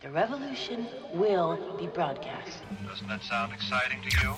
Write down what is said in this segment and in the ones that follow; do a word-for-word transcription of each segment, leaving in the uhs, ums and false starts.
The revolution will be broadcast. Doesn't that sound exciting to you?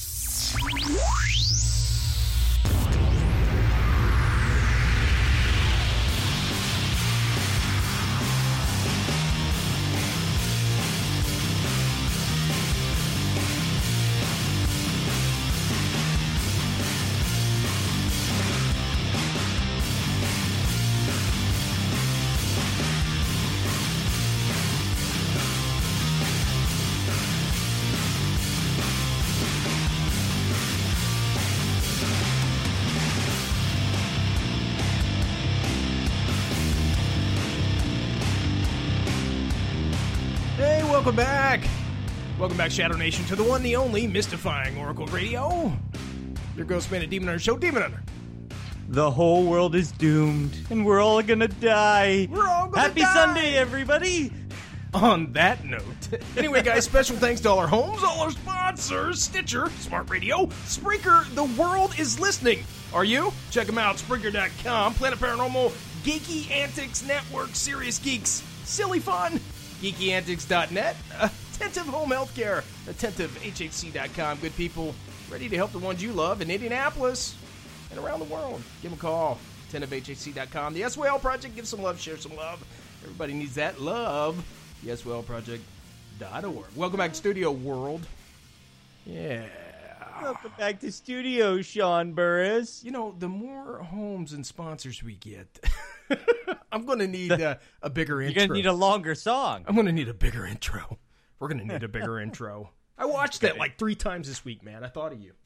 Welcome back. Welcome back, Shadow Nation, to the one, the only, mystifying Oracle Radio. Your Ghost Man and Demon Hunter show, Demon Hunter. The whole world is doomed, and we're all gonna die. We're all gonna Happy die. Sunday, everybody. On that note, anyway, guys, special thanks to all our homes, all our sponsors, Stitcher, Smart Radio, Spreaker. The world is listening. Are you? Check them out, Spreaker dot com, Planet Paranormal, Geeky Antics Network, Serious Geeks, Silly Fun, Geeky Antics dot net, Attentive Home Healthcare, Attentive H H C dot com. Good people, ready to help the ones you love in Indianapolis and around the world. Give them a call, Attentive H H C dot com. The S W L Project, give some love, share some love. Everybody needs that love. The S W L Project dot org. Welcome back to Studio World. Yeah. Welcome back to studio, Sean Burris. You know, the more homes and sponsors we get, I'm going to need uh, a bigger intro. You're going to need a longer song. I'm going to need a bigger intro. We're going to need a bigger intro. I watched that like three times this week, man. I thought of you.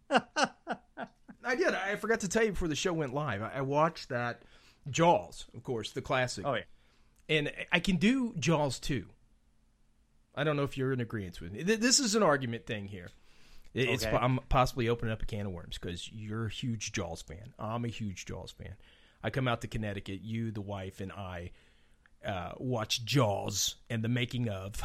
I did. I forgot to tell you before the show went live. I watched that Jaws, of course, the classic. Oh, yeah. And I can do Jaws two. I don't know if you're in agreement with me. This is an argument thing here. It's okay. I'm possibly opening up a can of worms because you're a huge Jaws fan. I'm a huge Jaws fan. I come out to Connecticut, you, the wife, and I uh, watch Jaws and the making of.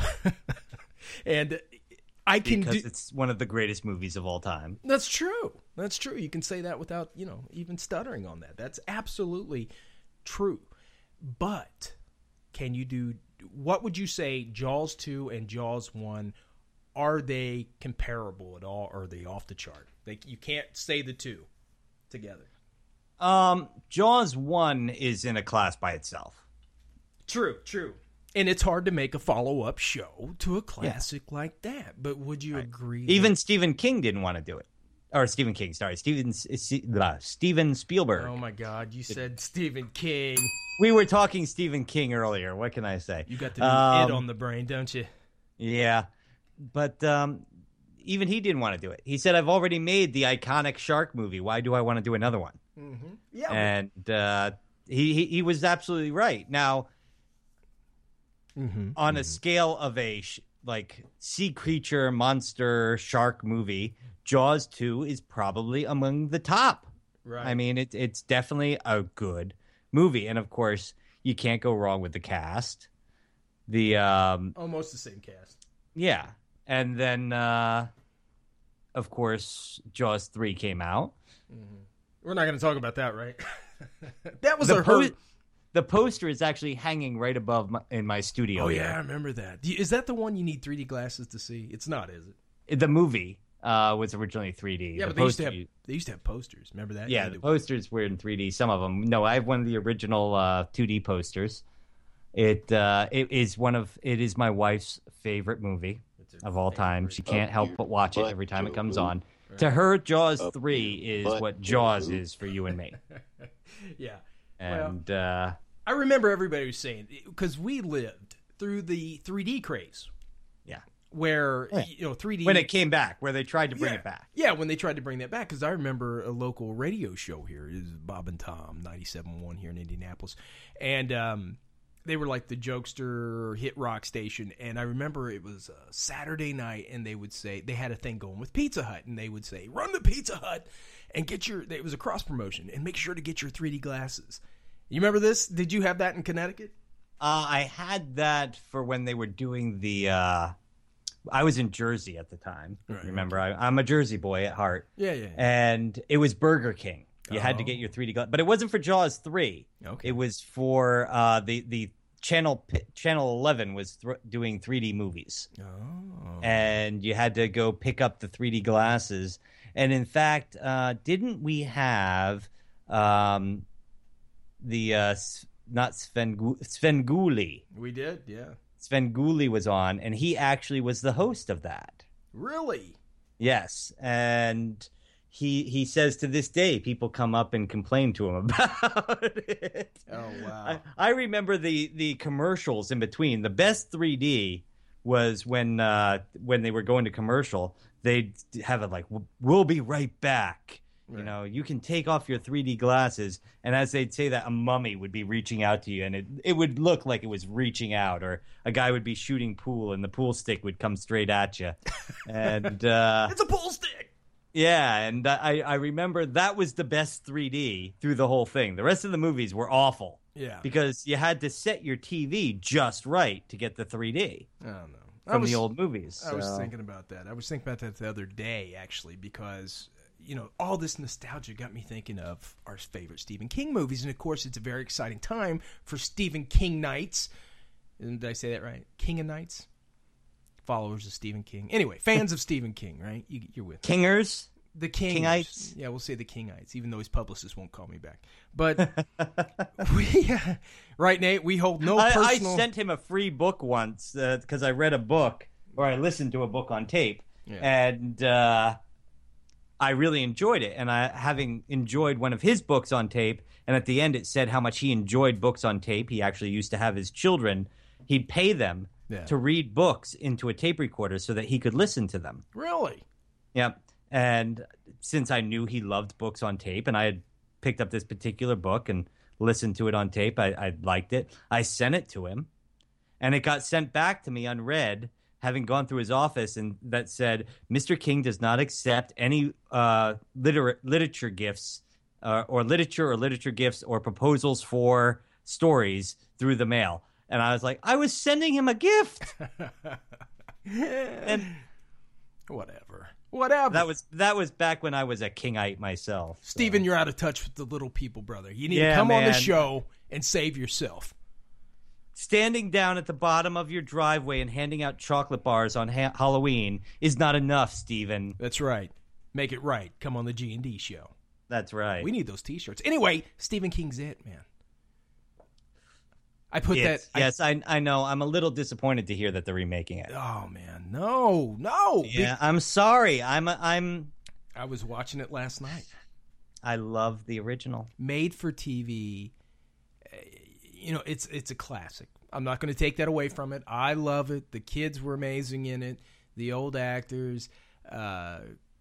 and I can because do, it's one of the greatest movies of all time. That's true. That's true. You can say that without, you know, even stuttering on that. That's absolutely true. But can you do, what would you say Jaws two and Jaws one, are they comparable at all, or are they off the chart? Like, you can't say the two together. Um, Jaws one is in a class by itself. True, true. And it's hard to make a follow-up show to a classic yeah. like that. But would you right. agree? Even that... Stephen King didn't want to do it. Or Stephen King, sorry. Steven, uh, Steven Spielberg. Oh, my God. You said Stephen King. We were talking Stephen King earlier. What can I say? You got the new um, it on the brain, don't you? Yeah. But um, even he didn't want to do it. He said, I've already made the iconic shark movie. Why do I want to do another one? Mm-hmm. Yeah. And uh, he, he he was absolutely right. Now, mm-hmm. on mm-hmm. a scale of a sh- like sea creature, monster, shark movie, Jaws two is probably among the top. Right. I mean, it, it's definitely a good movie. And, of course, you can't go wrong with the cast. The um, Almost the same cast. Yeah. And then, uh, of course, Jaws three came out. Mm-hmm. We're not going to talk about that, right? That was the a po- hurt. The poster is actually hanging right above my, in my studio. Oh, here. yeah, I remember that. Is that the one you need three D glasses to see? It's not, is it? The movie uh, was originally three D. Yeah, the but they used, to have, poster, they used to have posters. Remember that? Yeah, the posters were in three D. Some of them. No, I have one of the original uh, two D posters. It uh, it is one of it is my wife's favorite movie of all time. She can't help but watch it every time it comes on. Right. To her, Jaws three is what Jaws is for you and me. Yeah. And well, uh, I remember everybody was saying, because we lived through the three D craze. Yeah. Where, yeah. you know, three D... When it came back, where they tried to bring yeah. it back. Yeah, when they tried to bring that back. Because I remember a local radio show here. It was Bob and Tom, ninety-seven point one here in Indianapolis. And um, they were like the jokester hit rock station. And I remember it was a Saturday night, and they would say... They had a thing going with Pizza Hut. And they would say, run to Pizza Hut and get your... It was a cross promotion. And make sure to get your three D glasses. You remember this? Did you have that in Connecticut? Uh, I had that for when they were doing the... Uh... I was in Jersey at the time. Right, Remember, okay. I, I'm a Jersey boy at heart. Yeah, yeah. yeah. And it was Burger King. You oh. had to get your three D glass. But it wasn't for Jaws three. Okay. It was for uh, the, the Channel Channel eleven was th- doing three D movies. Oh. And you had to go pick up the three D glasses. And in fact, uh, didn't we have um, the uh, not Sven Svengoolie? We did, yeah. Svengoolie was on, and he actually was the host of that. Really? Yes, and he he says to this day, people come up and complain to him about it. Oh wow! I, I remember the the commercials in between. The best three D was when uh, when they were going to commercial. They'd have it like, "We'll be right back." Right. You know, you can take off your three D glasses, and as they'd say that, a mummy would be reaching out to you, and it it would look like it was reaching out, or a guy would be shooting pool, and the pool stick would come straight at you. And uh, it's a pool stick. Yeah, and I I remember that was the best three D through the whole thing. The rest of the movies were awful. Yeah, because you had to set your T V just right to get the three D. Oh no. From was, the old movies. I so. was thinking about that. I was thinking about that the other day, actually, because, you know, all this nostalgia got me thinking of our favorite Stephen King movies. And, of course, it's a very exciting time for Stephen King nights. Did I say that right? King of Nights? Followers of Stephen King. Anyway, fans of Stephen King, right? You, you're with me. Kingers? The King. Kingites? Yeah, we'll say the Kingites, even though his publicist won't call me back. But, we, uh, right, Nate, we hold no I, personal... I sent him a free book once because uh, I read a book, or I listened to a book on tape, yeah. and uh, I really enjoyed it. And I, having enjoyed one of his books on tape, and at the end it said how much he enjoyed books on tape, he actually used to have his children, he'd pay them yeah. to read books into a tape recorder so that he could listen to them. Really? Yep. And since I knew he loved books on tape, and I had picked up this particular book and listened to it on tape, I, I liked it. I sent it to him, and it got sent back to me unread, having gone through his office, and that said, Mister King does not accept any uh, liter- literature gifts uh, or literature or literature gifts or proposals for stories through the mail. And I was like, I was sending him a gift. and whatever. Whatever. That was that was back when I was a Kingite myself. So. Steven, you're out of touch with the little people, brother. You need yeah, to come man. on the show and save yourself. Standing down at the bottom of your driveway and handing out chocolate bars on ha- Halloween is not enough, Steven. That's right. Make it right. Come on the G and D show. That's right. We need those T-shirts. Anyway, Stephen King's it, man. I put it's, that. Yes, I, I know. I'm a little disappointed to hear that they're remaking it. Oh man, no, no. Yeah, I'm sorry. I'm a, I'm. I was watching it last night. I love the original. Made for T V. You know, it's it's a classic. I'm not going to take that away from it. I love it. The kids were amazing in it. The old actors. Uh,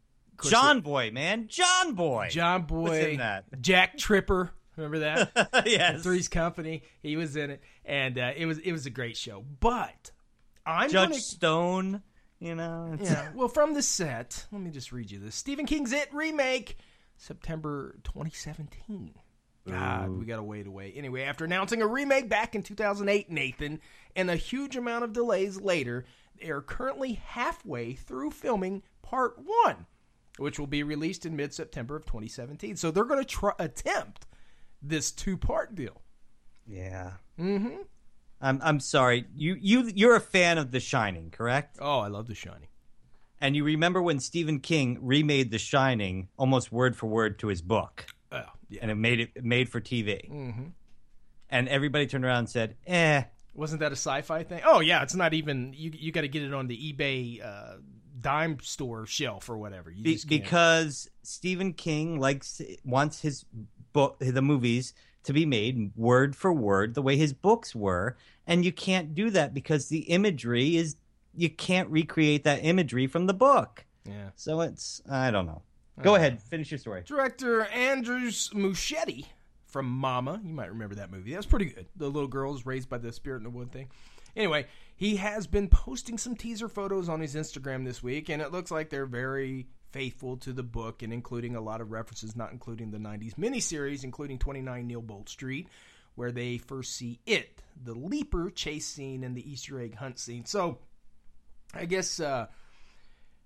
John Boy, man, John Boy. John Boy. What's in that? Jack Tripper. Remember that? Yes. Three's Company. He was in it, and uh, it was it was a great show. But I'm Judge gonna... Stone. You know. It's... Yeah. Well, from the set, let me just read you this: Stephen King's It remake, September twenty seventeen. God, Ooh. we got to wait away. Anyway, after announcing a remake back in two thousand eight, Nathan, and a huge amount of delays later, they are currently halfway through filming part one, which will be released in mid-September of twenty seventeen. So they're going to try attempt this two-part deal. Yeah. Mm-hmm. I'm I'm sorry. You you you're a fan of The Shining, correct? Oh, I love The Shining. And you remember when Stephen King remade The Shining almost word for word to his book? Oh, yeah. And it made it made for T V. Mm-hmm. And everybody turned around and said, "Eh." Wasn't that a sci-fi thing? Oh yeah, it's not even. You you got to get it on the eBay uh, dime store shelf or whatever. You Be- just can't. Because Stephen King likes wants his book, the movies, to be made word for word the way his books were, and you can't do that because the imagery is you can't recreate that imagery from the book. Yeah. So it's I don't know. Go uh, ahead, finish your story. Director Andrews Muschietti from Mama, you might remember that movie. That was pretty good. The little girl is raised by the spirit in the wood thing. Anyway, he has been posting some teaser photos on his Instagram this week, and it looks like they're very faithful to the book and including a lot of references, not including the nineties miniseries, including twenty-nine Newbold Street, where they first see it, the Leaper chase scene and the Easter egg hunt scene. So, I guess uh,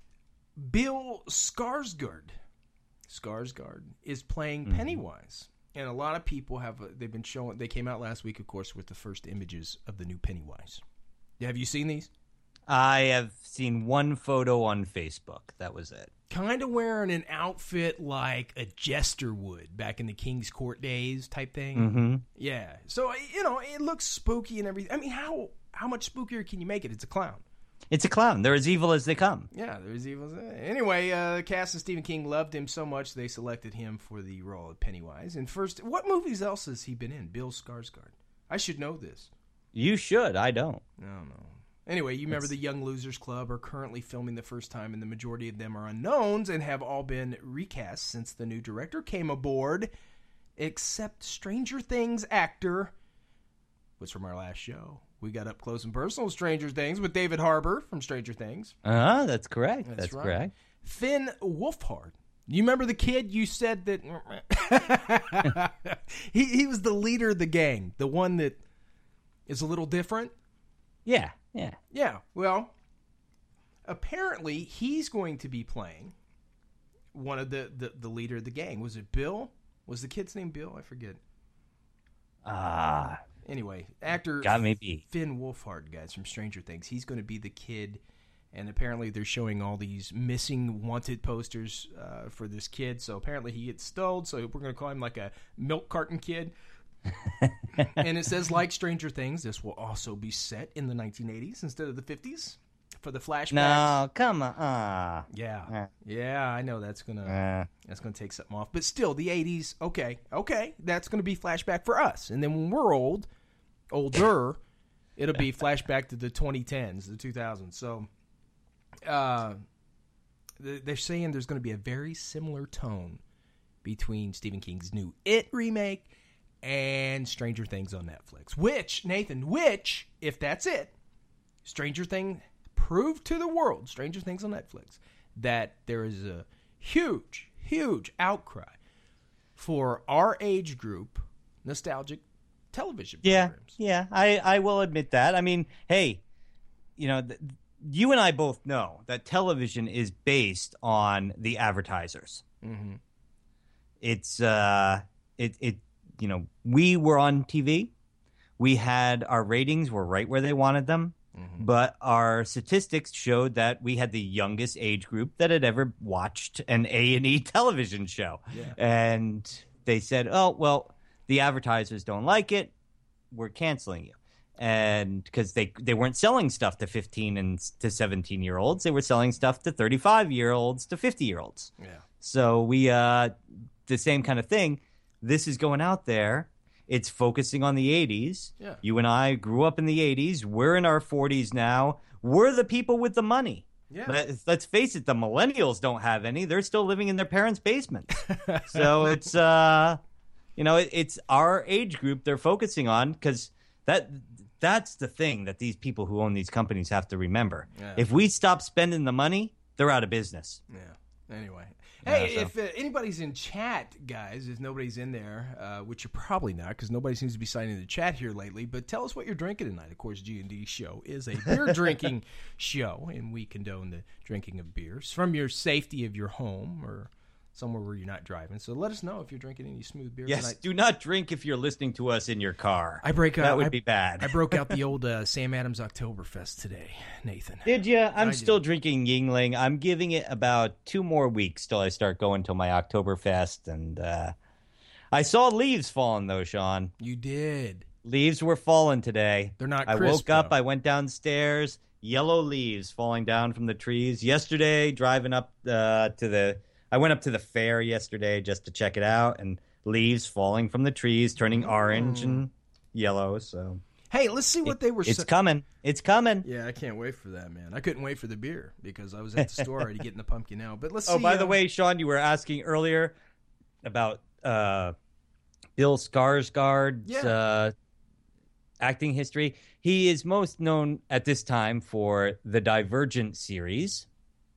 Bill Skarsgård, Skarsgård is playing mm-hmm. Pennywise And a lot of people have, uh, they've been showing, they came out last week, of course, with the first images of the new Pennywise. Have you seen these? I have seen one photo on Facebook. That was it. Kind of wearing an outfit like a jester would back in the King's Court days type thing. Mm-hmm. Yeah. So, you know, it looks spooky and everything. I mean, how how much spookier can you make it? It's a clown. It's a clown. They're as evil as they come. Yeah, there's evil. Anyway, uh, the cast of Stephen King loved him so much they selected him for the role of Pennywise. And first, what movies else has he been in? Bill Skarsgård. I should know this. You should. I don't. No, no. Anyway, you remember the Young Losers Club are currently filming the first time, and the majority of them are unknowns and have all been recast since the new director came aboard, except Stranger Things actor was from our last show. We got up close and personal with Stranger Things with David Harbour from Stranger Things. Uh-huh, that's correct. That's, That's, right. correct. Finn Wolfhard. You remember the kid you said that... he, he was the leader of the gang, the one that is a little different. Yeah, yeah. Yeah, well, apparently he's going to be playing one of the, the, the leader of the gang. Was it Bill? Was the kid's name Bill? I forget. Ah, Anyway, actor got me beat. Finn Wolfhard, guys, from Stranger Things. He's going to be the kid, and apparently they're showing all these missing wanted posters uh, for this kid. So apparently he gets stoled, so we're going to call him like a milk carton kid. And it says, like Stranger Things, this will also be set in the nineteen eighties instead of the fifties for the flashbacks. No, come on. Ah. Yeah, Uh. yeah, I know that's gonna Uh. that's gonna take something off, but still, the eighties. Okay, okay, that's gonna be flashback for us, and then when we're old, older, it'll be flashback to the twenty tens, the two thousands. So, uh, they're saying there's gonna be a very similar tone between Stephen King's new It remake and Stranger Things on Netflix. Which, Nathan, which, if that's it, Stranger Things proved to the world, Stranger Things on Netflix, that there is a huge, huge outcry for our age group nostalgic television Yeah, programs. yeah. I, I will admit that. I mean, hey, you know, th- you and I both know that television is based on the advertisers. Mm-hmm. It's uh, it it you know, we were on T V. We had our ratings were right where they wanted them. Mm-hmm. But our statistics showed that we had the youngest age group that had ever watched an A and E television show. Yeah. And they said, oh, well, the advertisers don't like it. We're canceling you. And because they, they weren't selling stuff to fifteen and to seventeen year olds. They were selling stuff to thirty-five year olds to fifty year olds. Yeah. So we, uh, the same kind of thing. This is going out there. It's focusing on the eighties. Yeah. You and I grew up in the eighties. We're in our forties now. We're the people with the money. Yeah. Let, let's face it, the millennials don't have any. They're still living in their parents' basements. So it's, uh, you know, it, it's our age group they're focusing on because that that's the thing that these people who own these companies have to remember. Yeah. If we stop spending the money, they're out of business. Yeah. Anyway. Hey, Yeah, so- if uh, anybody's in chat, guys, if nobody's in there, uh, which you're probably not because nobody seems to be signing the chat here lately, but tell us what you're drinking tonight. Of course, G and D Show is a beer drinking show, and we condone the drinking of beers from your safety of your home or somewhere where you're not driving. So let us know if you're drinking any smooth beer Yes, tonight. do not drink if you're listening to us in your car. I break out. That would I, be bad. I broke out the old uh, Sam Adams Oktoberfest today, Nathan. Did you? I'm I still did. drinking Yingling. I'm giving it about two more weeks till I start going to my Oktoberfest. And uh, I saw leaves falling, though, Sean. You did. Leaves were falling today. They're not I crisp, woke up, though. I went downstairs, yellow leaves falling down from the trees. Yesterday, driving up uh, to the... I went up to the fair yesterday just to check it out, and leaves falling from the trees, turning orange and yellow, so... Hey, let's see what It- they were It's sa- coming. It's coming. Yeah, I can't wait for that, man. I couldn't wait for the beer because I was at the store already getting the pumpkin ale. But let's Oh, see. by uh, the way, Sean, you were asking earlier about uh, Bill Skarsgård's Yeah. uh, acting history. He is most known at this time for the Divergent series,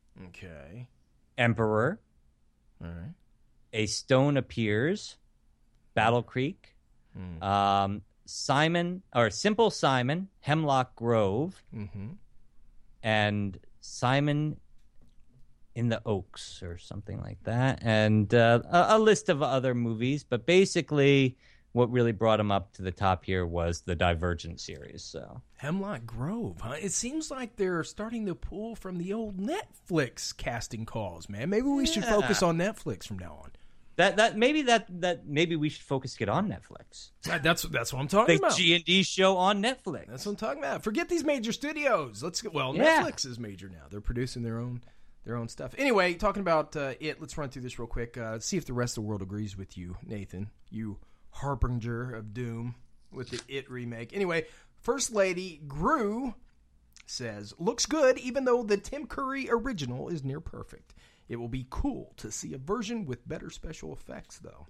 Okay. Emperor, All right. A Stone Appears, Battle Creek, Mm. um, Simon or Simple Simon, Hemlock Grove, Mm-hmm. and Simon in the Oaks or something like that, and uh, a, a list of other movies. But basically, what really brought him up to the top here was the Divergent series. So Hemlock Grove, huh? It seems like they're starting to pull from the old Netflix casting calls, man. Maybe we should Yeah. focus on Netflix from now on. that that maybe that that maybe we should focus get on Netflix. That- That's that's what I'm talking The about. G and D show on Netflix. That's what I'm talking about. Forget these major studios. Let's go. Well, Yeah. Netflix is major now. They're producing their own their own stuff. Anyway, talking about uh, it, let's run through this real quick. Uh, see if the rest of the world agrees with you, Nathan. You harbinger of doom with the It remake. Anyway, First Lady Gru says, looks good even though the Tim Curry original is near perfect. It will be cool to see a version with better special effects, though.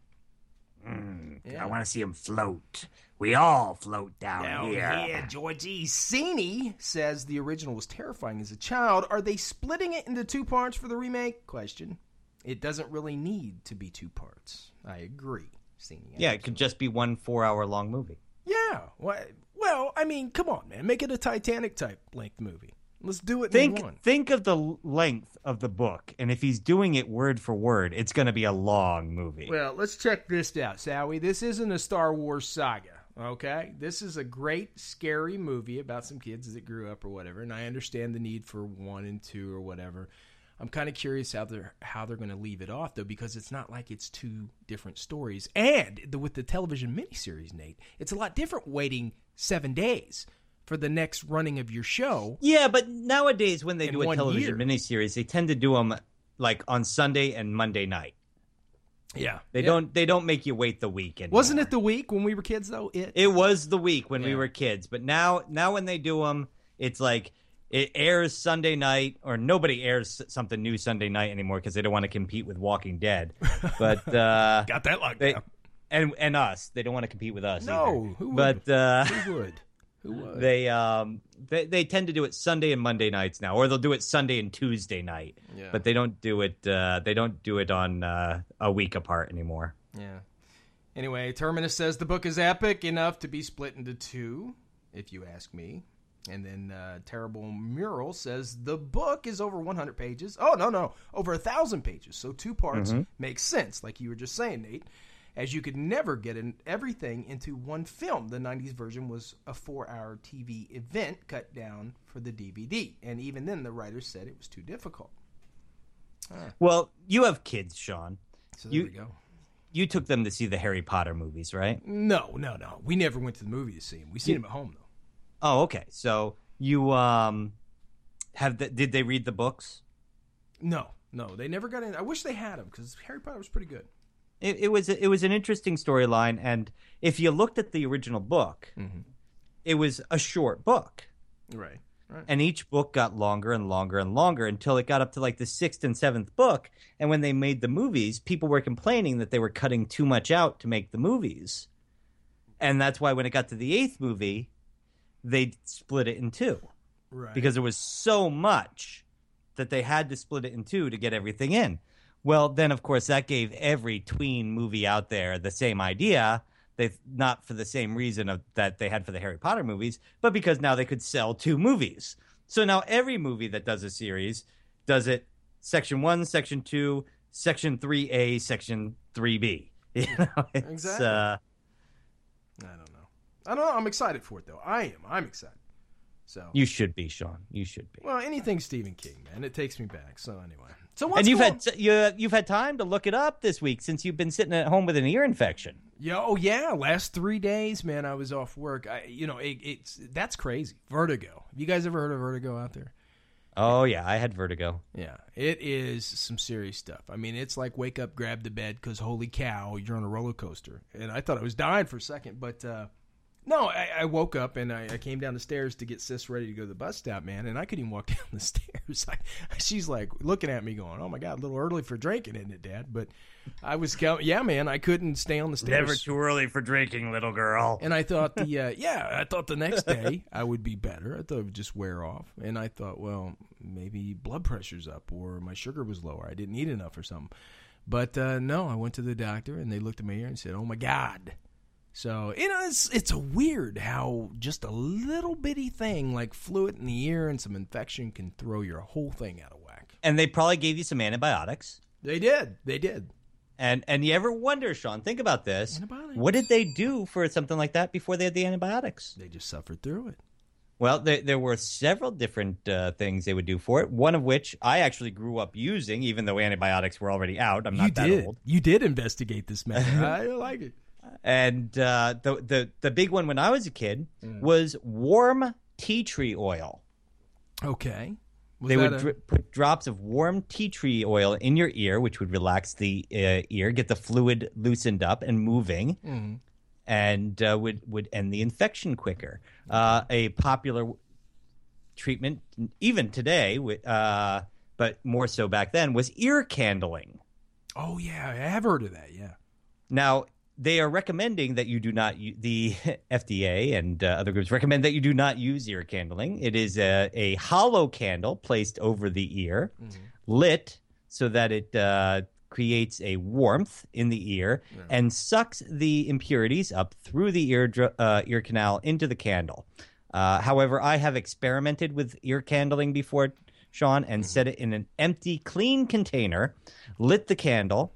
I want to see him float. We all float down Now, here. yeah, Georgie Cini says the original was terrifying as a child. Are they splitting it into two parts for the remake? Question. It doesn't really need to be two parts. I agree, Cini. Yeah, it could just be one four-hour-long movie. Yeah. Well, well, I mean, come on, man. Make it a Titanic-type length movie. Let's do it Think in one. think of the l- length of the book, and if he's doing it word for word, it's going to be a long movie. Well, let's check this out, Sowie. This isn't a Star Wars saga, okay? This is a great, scary movie about some kids that grew up or whatever, and I understand the need for one and two or whatever. I'm kind of curious how they're how they're going to leave it off, though, because it's not like it's two different stories. And the, with the television miniseries, Nate, it's a lot different waiting seven days for the next running of your show. Yeah, but nowadays when they In do a one television year. miniseries, they tend to do them like on Sunday and Monday night. Yeah. They Yeah. don't they don't make you wait the week anymore. Wasn't it the week when we were kids, though? It. It was the week when we Yeah. were kids, but now now when they do them, it's like it airs Sunday night, or nobody airs something new Sunday night anymore because they don't want to compete with Walking Dead. But uh, Got that locked they, down. and and us, they don't want to compete with us. No, either. who would? But uh, Who would? Who would? they um they they tend to do it Sunday and Monday nights now, or they'll do it Sunday and Tuesday night. Yeah. But they don't do it uh, they don't do it on uh, a week apart anymore. Yeah. Anyway, Terminus says the book is epic enough to be split into two, if you ask me. And then uh, Terrible Mural says the book is over one hundred pages. Oh, no, no, over one thousand pages. So two parts makes sense, like you were just saying, Nate, as you could never get in everything into one film. The nineties version was a four-hour T V event cut down for the D V D. And even then, the writers said it was too difficult. Well, you have kids, Sean. So there You- we go. You took them to see the Harry Potter movies, right? No, no, no. We never went to the movie to see him. We seen him at home, though. Oh, okay. So you um have the, did they read the books? No, no, they never got in. I wish they had him because Harry Potter was pretty good. It, it was it was an interesting storyline, and if you looked at the original book, it was a short book, Right, right. and each book got longer and longer and longer until it got up to like the sixth and seventh book. And when they made the movies, people were complaining that they were cutting too much out to make the movies, and that's why when it got to the eighth movie, they split it in two. Right. Because there was so much that they had to split it in two to get everything in. Well, then, of course, that gave every tween movie out there the same idea. They not for the same reason of, that they had for the Harry Potter movies, but because now they could sell two movies. So now every movie that does a series does it section one, section two, section three A, section three B. You know, it's, Exactly. Uh, I don't know. I don't know. I'm excited for it, though. I am. I'm excited. So, you should be, Sean. You should be. well, anything Stephen King, man. It takes me back. So, anyway. So, what's And you've going- had you, you've had time to look it up this week since you've been sitting at home with an ear infection. Yeah, oh, yeah. Last three days, man, I was off work. I, you know, it, it's that's crazy. Vertigo. Have you guys ever heard of vertigo out there? Oh yeah, I had vertigo. Yeah, it is some serious stuff. I mean, it's like wake up, grab the bed, because holy cow, you're on a roller coaster. And I thought I was dying for a second, but uh, no, I, I woke up and I, I came down the stairs to get Sis ready to go to the bus stop, man, and I couldn't even walk down the stairs. I, she's like looking at me going, oh my God, a little early for drinking, isn't it, Dad? But I was, yeah, man, I couldn't stay on the stairs. Never too early for drinking, little girl. And I thought the uh, yeah, I thought the next day I would be better. I thought it would just wear off. And I thought, well, maybe blood pressure's up or my sugar was lower. I didn't eat enough or something. But uh, no, I went to the doctor and they looked at my ear and said, "Oh my God." So you know, it's it's a weird how just a little bitty thing like fluid in the ear and some infection can throw your whole thing out of whack. And they probably gave you some antibiotics. They did. They did. And and you ever wonder, Sean, think about this. Antibiotics. What did they do for something like that before they had the antibiotics? They just suffered through it. Well, there, there were several different uh, things they would do for it, one of which I actually grew up using, even though antibiotics were already out. I'm not you that did. old. You did investigate this matter. I like it. And uh, the, the, the big one when I was a kid mm. was warm tea tree oil. Okay. Was they would a... dri- put drops of warm tea tree oil in your ear, which would relax the uh, ear, get the fluid loosened up and moving. Mm. And uh, would would end the infection quicker. Uh, a popular treatment, even today, uh, but more so back then, was ear candling. Oh yeah, I have heard of that. Yeah. Now they are recommending that you do not. The F D A and uh, other groups recommend that you do not use ear candling. It is a, a hollow candle placed over the ear, mm-hmm. lit so that it. Uh, creates a warmth in the ear yeah. and sucks the impurities up through the ear uh, ear canal into the candle. Uh, however, I have experimented with ear candling before, Sean, and mm-hmm. set it in an empty, clean container, lit the candle,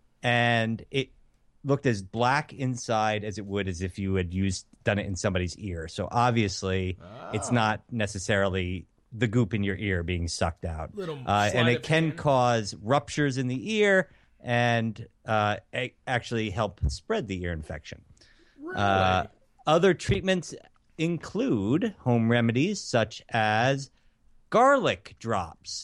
and it looked as black inside as it would as if you had used done it in somebody's ear. So obviously, oh. it's not necessarily the goop in your ear being sucked out. Uh, and it can hand. cause ruptures in the ear and uh, a- actually help spread the ear infection. Really? Uh, other treatments include home remedies such as garlic drops.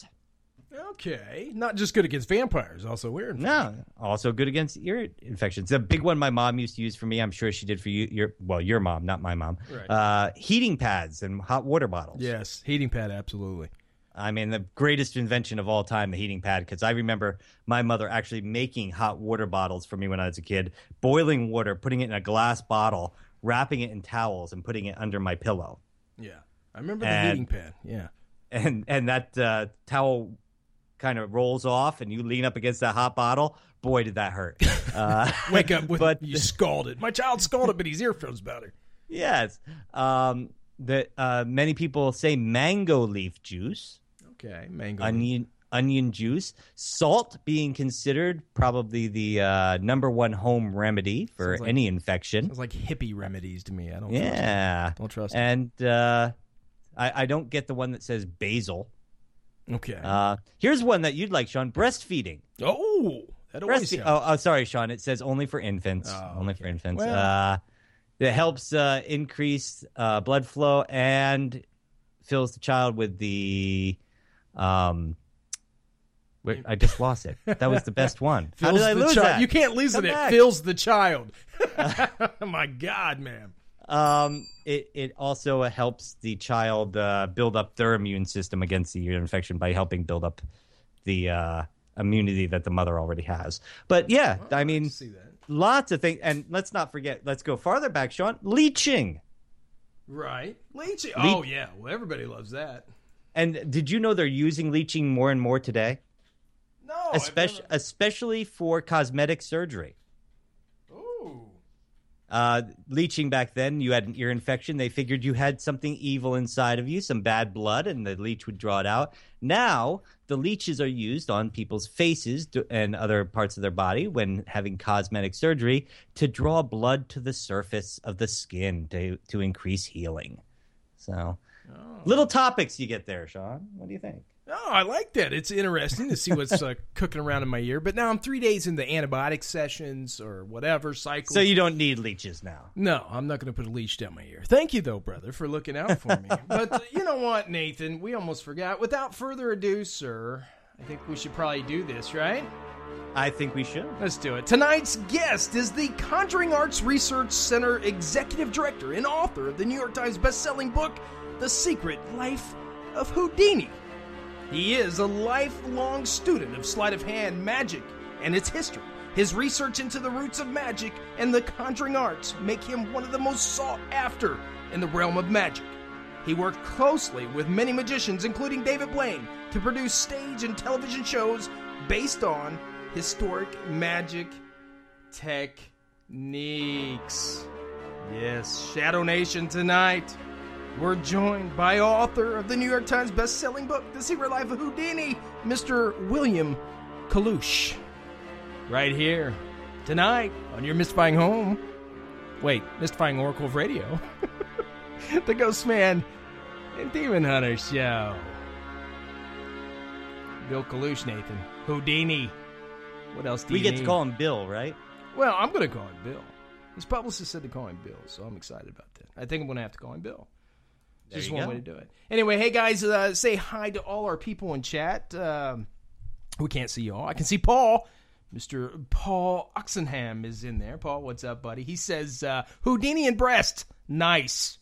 Okay. Not just good against vampires, also ear infection. No, also good against ear infections. A big one my mom used to use for me, I'm sure she did for you, your well, your mom, not my mom, right. uh, heating pads and hot water bottles. Yes, heating pad, absolutely. I mean, the greatest invention of all time, the heating pad, because I remember my mother actually making hot water bottles for me when I was a kid, boiling water, putting it in a glass bottle, wrapping it in towels, and putting it under my pillow. Yeah, I remember the and, heating pad, yeah. And, and that uh, towel kind of rolls off and you lean up against that hot bottle, boy, did that hurt. Uh, Wake up with but, you scalded. My child scalded, but his ear feels better. Yes. Um, the, uh, many people say mango leaf juice. Okay, mango onion, leaf. Onion juice. Salt being considered probably the uh, number one home remedy for like, any infection. Sounds like hippie remedies to me. I don't yeah. trust it. Don't trust it. And uh, I, I don't get the one that says basil. Okay. Uh, here's one that you'd like, Sean. Breastfeeding. Oh, that always Breastfe- oh, oh, sorry, Sean. It says only for infants. Oh, only okay. for infants. Well. Uh, it helps uh, increase uh, blood flow and fills the child with the. Um, wait, I just lost it. That was the best one. How did I lose chi- that? You can't lose Come it. back. It fills the child. Oh my God, man. Um, it, it also uh, helps the child uh, build up their immune system against the ear infection by helping build up the uh, immunity that the mother already has. But yeah, oh, I mean, I see that. Lots of things. And let's not forget, let's go farther back, Sean, leeching. Right. Leeching. Le- oh, yeah. Well, everybody loves that. And did you know they're using leeching more and more today? No. Especially, never... especially for cosmetic surgery. Ooh. Uh, leeching back then, you had an ear infection. They figured you had something evil inside of you, some bad blood, and the leech would draw it out. Now, the leeches are used on people's faces to, and other parts of their body when having cosmetic surgery to draw blood to the surface of the skin to, to increase healing. So, oh. Little topics you get there, Sean. What do you think? Oh, I like that. It's interesting to see what's uh, cooking around in my ear. But now I'm three days into antibiotic sessions or whatever cycle. So you don't need leeches now? No, I'm not going to put a leech down my ear. Thank you, though, brother, for looking out for me. But uh, you know what, Nathan? We almost forgot. Without further ado, sir, I think we should probably do this, right? I think we should. Let's do it. Tonight's guest is the Conjuring Arts Research Center Executive Director and author of the New York Times bestselling book, The Secret Life of Houdini. He is a lifelong student of sleight of hand magic and its history. His research into the roots of magic and the conjuring arts make him one of the most sought after in the realm of magic. He worked closely with many magicians, including David Blaine, to produce stage and television shows based on historic magic techniques. Yes, Shadow Nation tonight. we're joined by author of the New York Times best-selling book, The Secret Life of Houdini, Mister William Kalush. Right here, tonight, on your Mystifying Home. Wait, Mystifying Oracle of Radio. The Ghostman and Demon Hunter Show. Bill Kalush, Nathan. Houdini. What else do we you get need? to call him Bill, right? Well, I'm going to call him Bill. His publicist said to call him Bill, so I'm excited about that. I think I'm going to have to call him Bill. There Just you one go. way to do it. Anyway, hey guys, uh, say hi to all our people in chat. Um, we can't see y'all. I can see Paul. Mister Paul Oxenham is in there. Paul, what's up, buddy? He says, uh, Houdini and breast. Nice.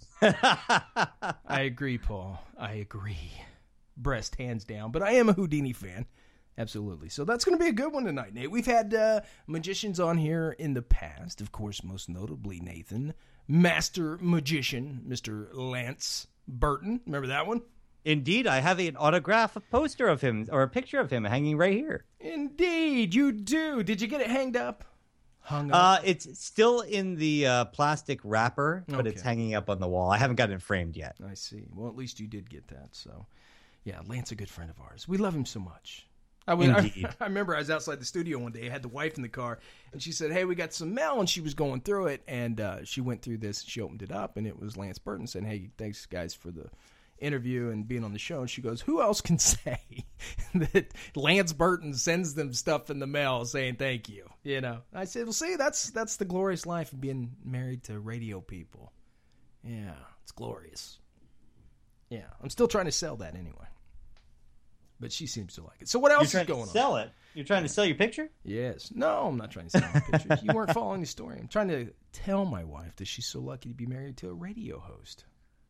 I agree, Paul. I agree. Breast, hands down. But I am a Houdini fan. Absolutely. So that's going to be a good one tonight, Nate. We've had uh, magicians on here in the past. Of course, most notably Nathan. Master magician, Mister Lance Burton. Remember that one? Indeed, I have an autograph, a poster of him, or a picture of him hanging right here. Indeed, you do. Did you get it hanged up? Hung up? Uh, it's still in the uh, plastic wrapper, but Okay. it's hanging up on the wall. I haven't got it framed yet. I see. Well, at least you did get that. So, yeah, Lance, a good friend of ours. We love him so much. I, was, Indeed. I, I remember I was outside the studio one day. I had the wife in the car, and she said, hey, we got some mail, and she was going through it, and uh, she went through this. She opened it up, and it was Lance Burton saying, hey, thanks, guys, for the interview and being on the show. And she goes, who else can say that Lance Burton sends them stuff in the mail saying thank you? You know, I said, well, see, that's that's the glorious life of being married to radio people. Yeah, it's glorious. Yeah, I'm still trying to sell that anyway. But she seems to like it. So what else You're is trying going to on? sell it. You're trying to sell your picture? Yes. No, I'm not trying to sell my pictures. You weren't following the story. I'm trying to tell my wife that she's so lucky to be married to a radio host.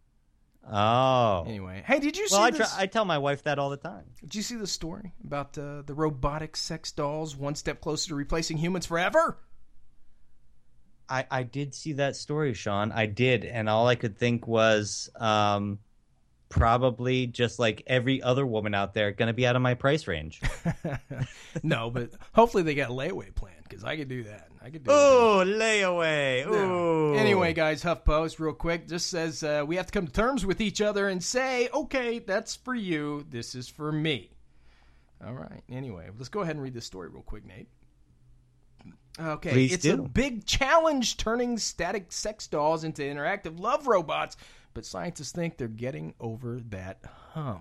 Oh. Anyway, hey, did you see Well, I, this? try, I tell my wife that all the time. Did you see the story about uh, the robotic sex dolls one step closer to replacing humans forever? I, I did see that story, Sean. I did, and all I could think was um, probably just like every other woman out there, going to be out of my price range. No, but hopefully they got a layaway plan because I could do that. I could do Oh, layaway. that. Ooh. Anyway, guys, HuffPost, real quick, just says uh, we have to come to terms with each other and say, okay, that's for you. This is for me. All right. Anyway, let's go ahead and read this story real quick, Nate. Okay, Please it's do. a big challenge turning static sex dolls into interactive love robots, but scientists think they're getting over that hump.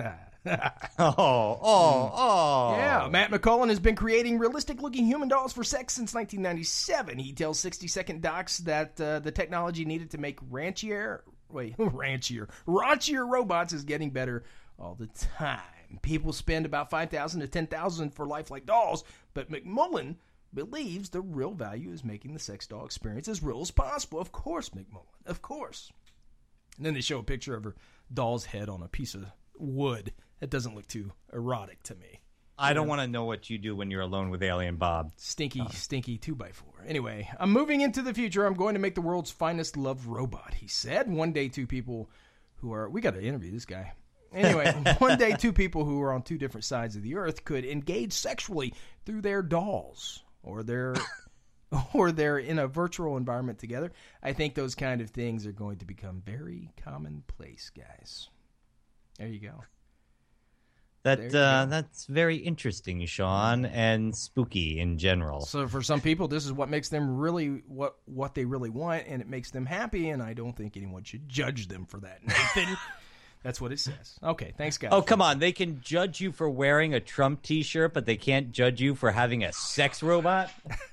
Oh, oh, oh. Yeah, Matt McCullen has been creating realistic-looking human dolls for sex since nineteen ninety-seven. He tells sixty second Docs that uh, the technology needed to make ranchier, wait, ranchier, raunchier robots is getting better all the time. People spend about five thousand dollars to ten thousand dollars for lifelike dolls, but McMullen believes the real value is making the sex doll experience as real as possible. Of course, McMullen, of course. And then they show a picture of her doll's head on a piece of wood. That doesn't look too erotic to me. I don't want to know what you do when you're alone with Alien Bob. Stinky, stinky two by four. Anyway, I'm moving into the future. I'm going to make the world's finest love robot, he said. One day, two people who are... We got to interview this guy. Anyway, one day, two people who are on two different sides of the earth could engage sexually through their dolls or their... or they're in a virtual environment together. I think those kind of things are going to become very commonplace, guys. There you go. That There you uh, go. that's very interesting, Sean, and spooky in general. So for some people, this is what makes them really what what they really want, and it makes them happy. And I don't think anyone should judge them for that, Nathan. That's what it says. Okay, thanks, guys. Oh, come on. They can judge you for wearing a Trump t-shirt, but they can't judge you for having a sex robot?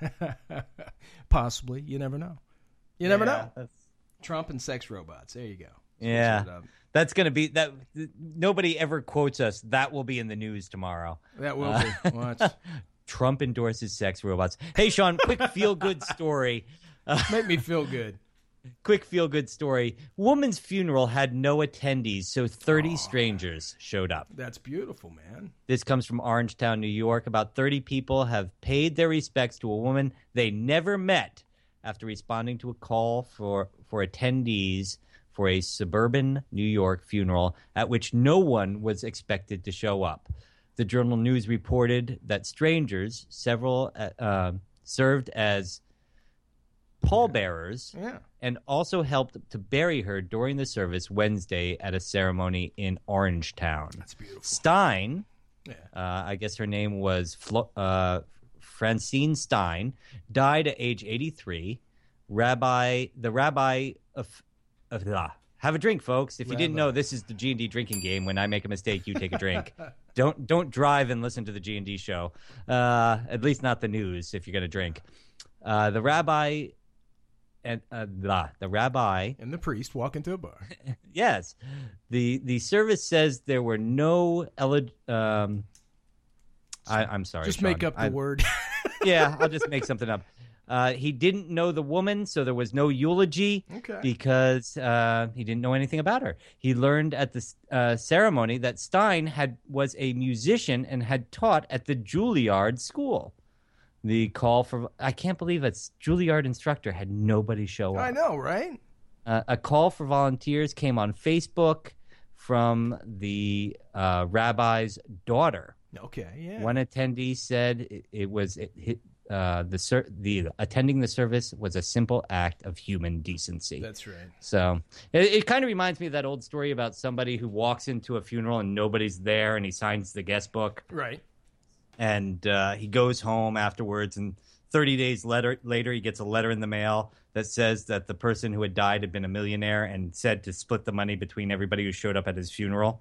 Possibly. You never know. You never Yeah, know. that's- Trump and sex robots. There you go. Yeah. Switch it up. That's going to be that. Nobody ever quotes us. That will be in the news tomorrow. That will Uh, be. Watch. Trump endorses sex robots. Hey, Sean, quick feel good story. Make me feel good. Quick feel good story. Woman's funeral had no attendees, so thirty strangers showed up. That's beautiful, man. This comes from Orangetown, New York. About thirty people have paid their respects to a woman they never met after responding to a call for, for attendees for a suburban New York funeral at which no one was expected to show up. The Journal News reported that strangers, several uh, served as pallbearers, Yeah. and also helped to bury her during the service Wednesday at a ceremony in Orangetown. That's beautiful. Stein, Yeah. uh, I guess her name was Flo- uh, Francine Stein, died at age eighty-three. Rabbi, the rabbi of, of ah, have a drink, folks. If you didn't know, this is the G and D drinking game. When I make a mistake, you take a drink. don't don't drive and listen to the G and D show. Uh, at least not the news if you're going to drink. Uh, the rabbi and uh, the, the rabbi And the priest walk into a bar. yes, the the service says there were no elig- um. I, I'm sorry. Just Sean. make up the I- word. yeah, I'll just make something up. Uh, he didn't know the woman, so there was no eulogy Okay. because uh, he didn't know anything about her. He learned at the uh, ceremony that Stein had was a musician and had taught at the Juilliard School. The call for I can't believe a Juilliard instructor had nobody show up. I know, right? Uh, a call for volunteers came on Facebook from the uh, rabbi's daughter. Okay, yeah. One attendee said it, it was it, it, uh, the ser- the attending the service was a simple act of human decency. That's right. So it, it kind of reminds me of that old story about somebody who walks into a funeral and nobody's there, and he signs the guest book, Right. and uh, he goes home afterwards, and thirty days later, later he gets a letter in the mail that says that the person who had died had been a millionaire and said to split the money between everybody who showed up at his funeral.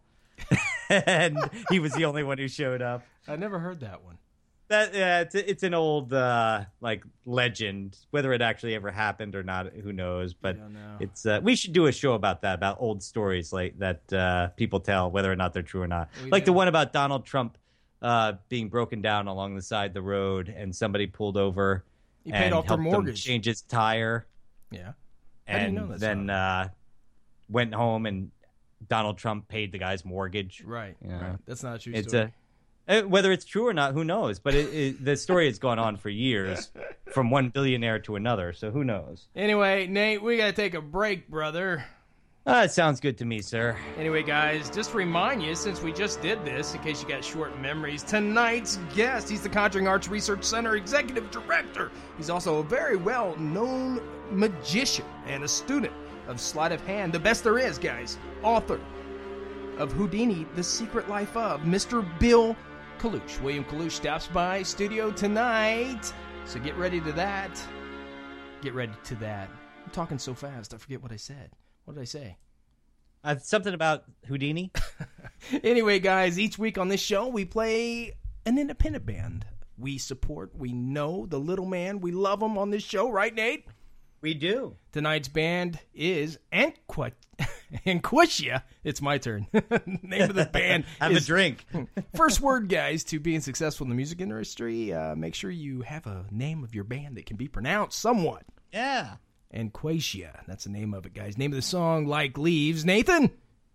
And he was the only one who showed up. I never heard that one. That yeah, it's it's an old uh, like legend. Whether it actually ever happened or not, who knows? But don't know. it's uh, we should do a show about that, about old stories like that uh, people tell, whether or not they're true or not. We like do. the one about Donald Trump uh, being broken down along the side of the road, and somebody pulled over He paid and off their helped him mortgage. change his tire, Yeah. How do you and know that's then uh, went home and Donald Trump paid the guy's mortgage. Right. Yeah. Right. That's not a true It's story. a uh, whether it's true or not, who knows? But it, it, the story has gone on for years, from one billionaire to another. So who knows? Anyway, Nate, we got to take a break, brother. Uh, it sounds good to me, sir. Anyway, guys, just to remind you, since we just did this, in case you got short memories, tonight's guest, he's the Conjuring Arts Research Center Executive Director. He's also a very well-known magician and a student of sleight of hand, the best there is, guys. Author of Houdini, The Secret Life of, Mister Bill Kalush. William Kalush stops by studio tonight, so get ready to that. Get ready to that. I'm talking so fast, I forget what I said. What did I say? Uh, something about Houdini. Anyway, guys, each week on this show, we play an independent band. We support, we know the little man. We love him on this show, right, Nate? We do. Tonight's band is Anqu- Anquistia. It's my turn. Name of the band Have is a drink. First word, guys, to being successful in the music industry, uh, make sure you have a name of your band that can be pronounced somewhat. Yeah. Anquistia. That's the name of it, guys. Name of the song, Like Leaves. Nathan?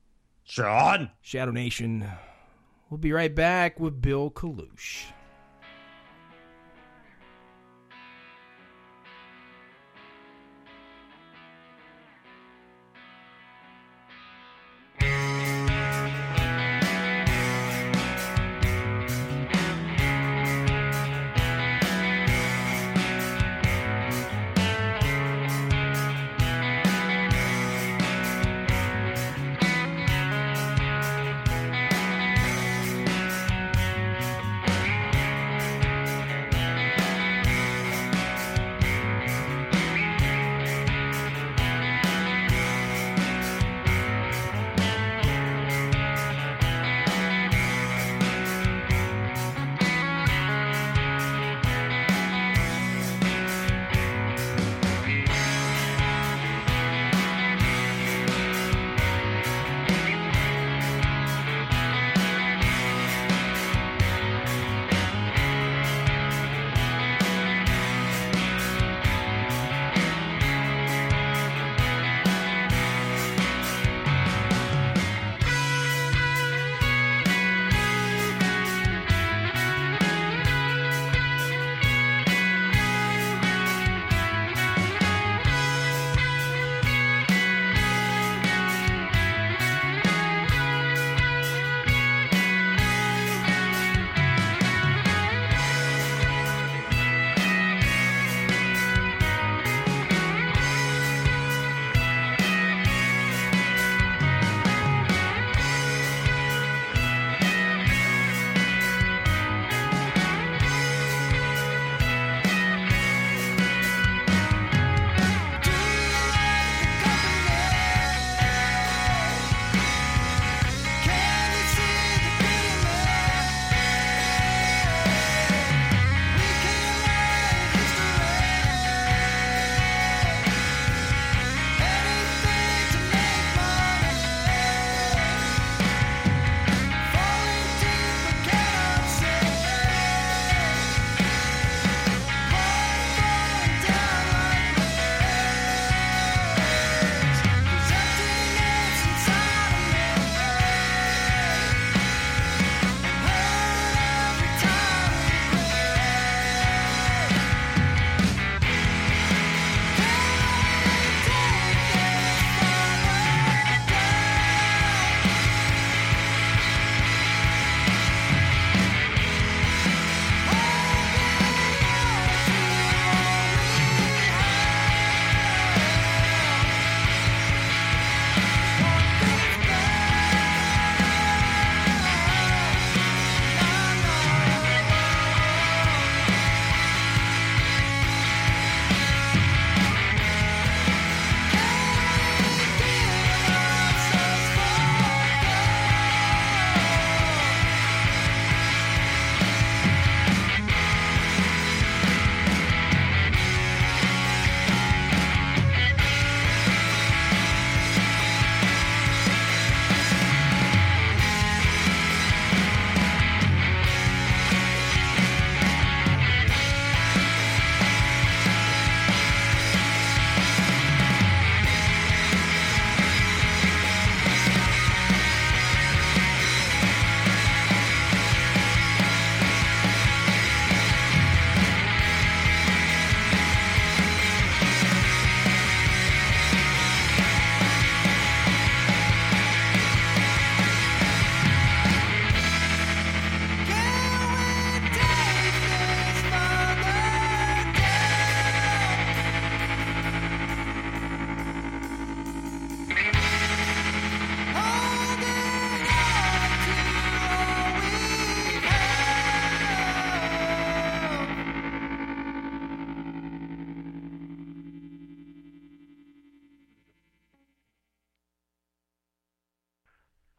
Sean. Shadow Nation. We'll be right back with Bill Kalush.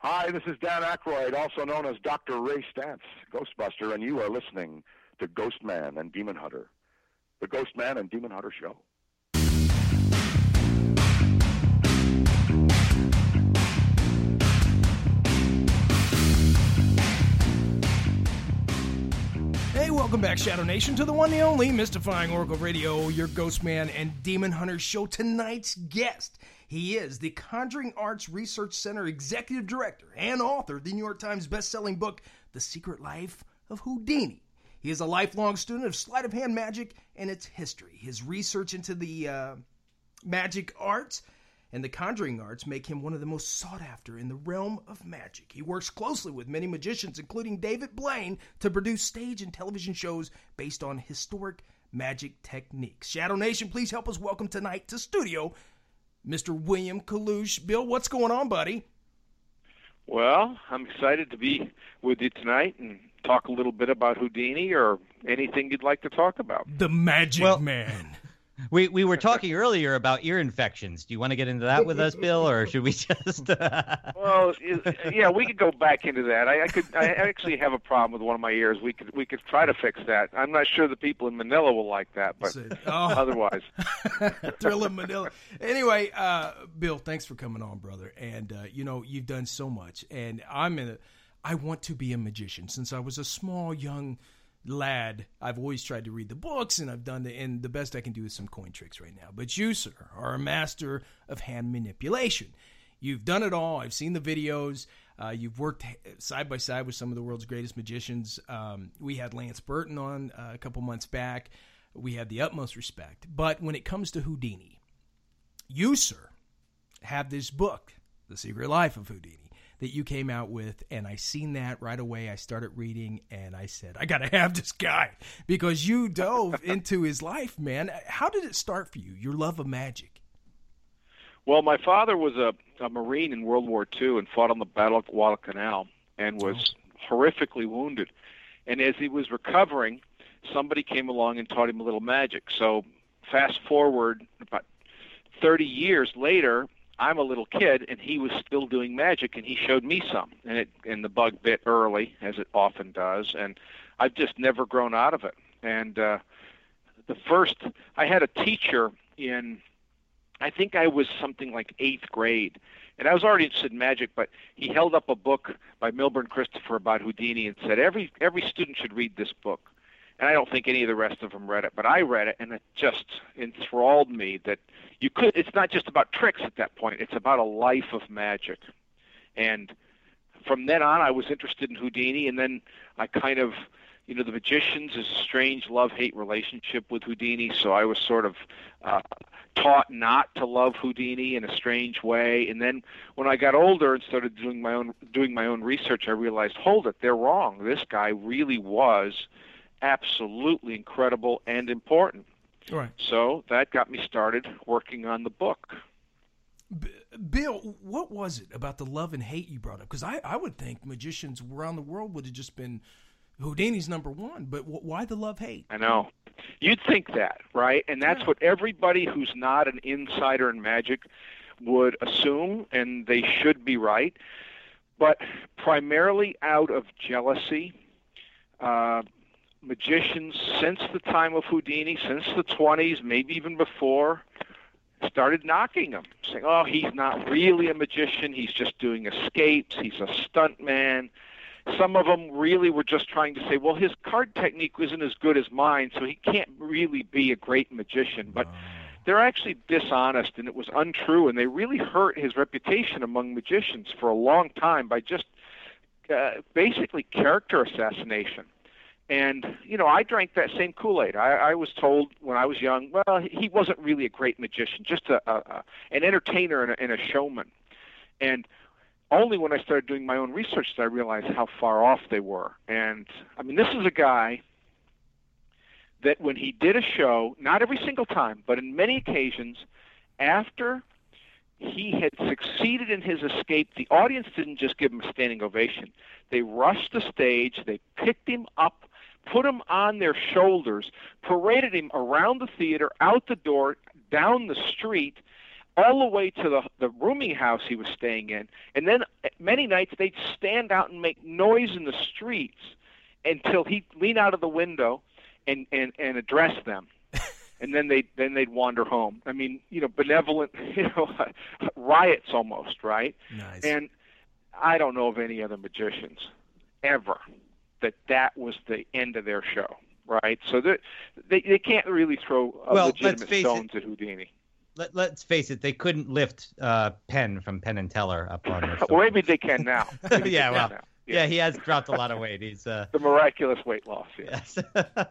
Hi, this is Dan Aykroyd, also known as Doctor Ray Stantz, Ghostbuster, and you are listening to Ghost Man and Demon Hunter, the Ghost Man and Demon Hunter Show. Hey, welcome back, Shadow Nation, to the one and only Mystifying Oracle Radio, your Ghost Man and Demon Hunter Show. Tonight's guest, he is the Conjuring Arts Research Center Executive Director and author of the New York Times best-selling book, The Secret Life of Houdini. He is a lifelong student of sleight of hand magic and its history. His research into the uh, magic arts and the conjuring arts make him one of the most sought after in the realm of magic. He works closely with many magicians, including David Blaine, to produce stage and television shows based on historic magic techniques. Shadow Nation, please help us welcome tonight to studio Mister William Kalush. Bill, what's going on, buddy? Well, I'm excited to be with you tonight and talk a little bit about Houdini or anything you'd like to talk about. The Magic Well- Man. We we were talking earlier about ear infections. Do you want to get into that with us, Bill, or should we just? Well, yeah, we could go back into that. I, I could. I actually have a problem with one of my ears. We could. We could try to fix that. I'm not sure the people in Manila will like that, but Oh. otherwise. Thrill in Manila. Anyway, uh, Bill, thanks for coming on, brother. And uh, you know, you've done so much, and I'm in a. I want to be a magician since I was a small young lad. I've always tried to read the books, and I've done the, and the best I can do is some coin tricks right now. But you, sir, are a master of hand manipulation. You've done it all. I've seen the videos. Uh, you've worked side by side with some of the world's greatest magicians. Um, we had Lance Burton on uh, a couple months back. We had the utmost respect. But when it comes to Houdini, you, sir, have this book, The Secret Life of Houdini, that you came out with, and I seen that right away. I started reading, and I said, I got to have this guy, because you dove into his life, man. How did it start for you, your love of magic? Well, my father was a, a Marine in World War Two and fought on the Battle of Guadalcanal and was oh. horrifically wounded. And as he was recovering, somebody came along and taught him a little magic. So fast forward about thirty years later, I'm a little kid, and he was still doing magic, and he showed me some. And it and the bug bit early, as it often does, and I've just never grown out of it. And uh, the first, I had a teacher in, I think I was something like eighth grade, and I was already interested in magic, but he held up a book by Milburn Christopher about Houdini and said, every every student should read this book. And I don't think any of the rest of them read it, but I read it, and it just enthralled me that you could. It's not just about tricks at that point; it's about a life of magic. And from then on, I was interested in Houdini, and then I kind of, you know, the Magicians is a strange love-hate relationship with Houdini, so I was sort of uh, taught not to love Houdini in a strange way. And then when I got older and started doing my own doing my own research, I realized, hold it, they're wrong. This guy really was absolutely incredible and important. Right. So that got me started working on the book. B- Bill, what was it about the love and hate you brought up? Because I, I would think magicians around the world would have just been Houdini's number one, but w- why the love-hate? I know. You'd think that, right? And that's Yeah. what everybody who's not an insider in magic would assume, and they should be right. But primarily out of jealousy, uh, magicians, since the time of Houdini, since the twenties, maybe even before, started knocking him, saying, oh, he's not really a magician, he's just doing escapes, he's a stunt man. Some of them really were just trying to say, well, his card technique isn't as good as mine, so he can't really be a great magician. But they're actually dishonest, and it was untrue, and they really hurt his reputation among magicians for a long time by just uh, basically character assassination. And, you know, I drank that same Kool-Aid. I, I was told when I was young, well, he wasn't really a great magician, just a, a, a an entertainer and a, and a showman. And only when I started doing my own research did I realize how far off they were. And, I mean, this is a guy that when he did a show, not every single time, but in many occasions, after he had succeeded in his escape, the audience didn't just give him a standing ovation. They rushed the stage, they picked him up, put him on their shoulders, paraded him around the theater, out the door, down the street, all the way to the the rooming house he was staying in, and then many nights they'd stand out and make noise in the streets until he'd lean out of the window and and, and address them. And then they then they'd wander home. I mean, you know, benevolent, you know, riots almost, right? Nice. And I don't know of any other magicians ever that that was the end of their show, right? So they they can't really throw a Well, legitimate let's face stones it. at Houdini. Let, let's face it, they couldn't lift uh, Penn from Penn and Teller up on their Well, maybe they can now. Maybe yeah, they well, can now. yeah, he has dropped a lot of weight. He's uh, The miraculous weight loss. Yeah. yes.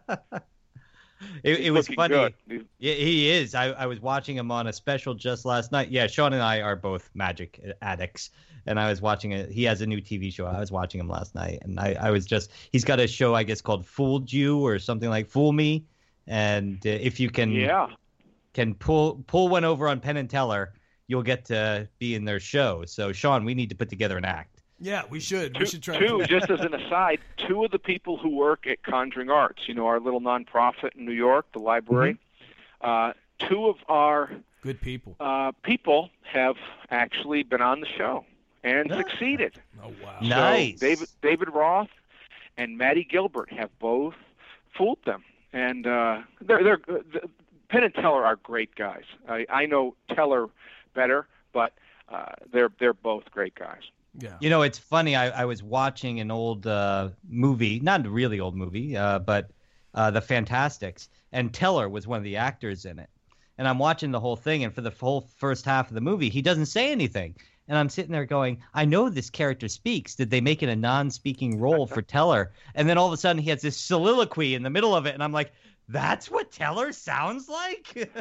it, it was looking funny. good. He's- Yeah, he is. I, I was watching him on a special just last night. Yeah, Sean and I are both magic addicts, and I was watching it. He has a new T V show. I was watching him last night, and I, I was just. He's got a show, I guess, called Fooled You or something like Fool Me, and uh, if you can, Yeah. can pull pull one over on Penn and Teller, you'll get to be in their show. So, Sean, we need to put together an act. Yeah, we should. Two, we should try two to. just as an aside, two of the people who work at Conjuring Arts, you know, our little nonprofit in New York, the library, uh, two of our Good people. uh, people have actually been on the show and succeeded. Oh, wow. Nice. So David David Roth and Maddie Gilbert have both fooled them, and uh, they're they're the, Penn and Teller are great guys. I, I know Teller better, but uh, they're they're both great guys. Yeah. You know, it's funny. I, I was watching an old uh, movie, not a really old movie, uh, but uh, The Fantastics, and Teller was one of the actors in it. And I'm watching the whole thing, and for the whole first half of the movie, he doesn't say anything. And I'm sitting there going, I know this character speaks. Did they make it a non-speaking role for Teller? And then all of a sudden, he has this soliloquy in the middle of it, and I'm like, that's what Teller sounds like?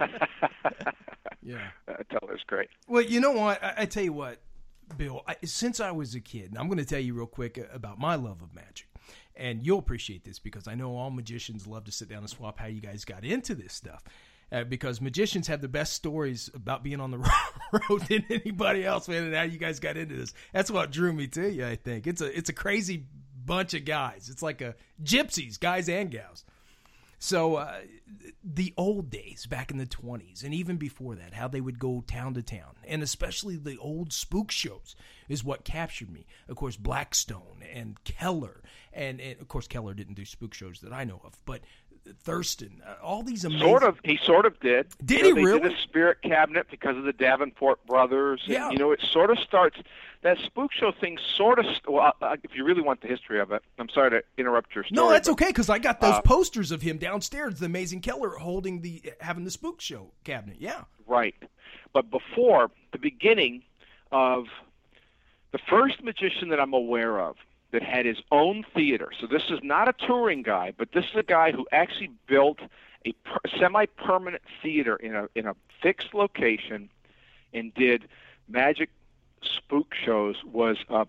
Yeah. Uh, Teller's great. Well, you know what? I, I tell you what, Bill, I, since I was a kid, and I'm going to tell you real quick about my love of magic. And you'll appreciate this because I know all magicians love to sit down and swap how you guys got into this stuff. Uh, because magicians have the best stories about being on the road than anybody else, man, and how you guys got into this. That's what drew me to you, I think. It's a it's a crazy bunch of guys. It's like a gypsies, guys and gals. So uh, the old days back in the twenties and even before that, how they would go town to town, and especially the old spook shows is what captured me. Of course, Blackstone and Keller, and, and of course Keller didn't do spook shows that I know of, but Thurston, uh, all these amazing... Sort of. He sort of did. Did you know, he they really? did a spirit cabinet because of the Davenport brothers. And, Yeah. you know, it sort of starts... That spook show thing sort of... Well, uh, if you really want the history of it, I'm sorry to interrupt your story. No, that's but, okay, because I got those uh, posters of him downstairs, the amazing Keller holding the, having the spook show cabinet, yeah. Right. But before, the beginning of... The first magician that I'm aware of that had his own theater. So this is not a touring guy, but this is a guy who actually built a per- semi-permanent theater in a in a fixed location and did magic spook shows. Was uh,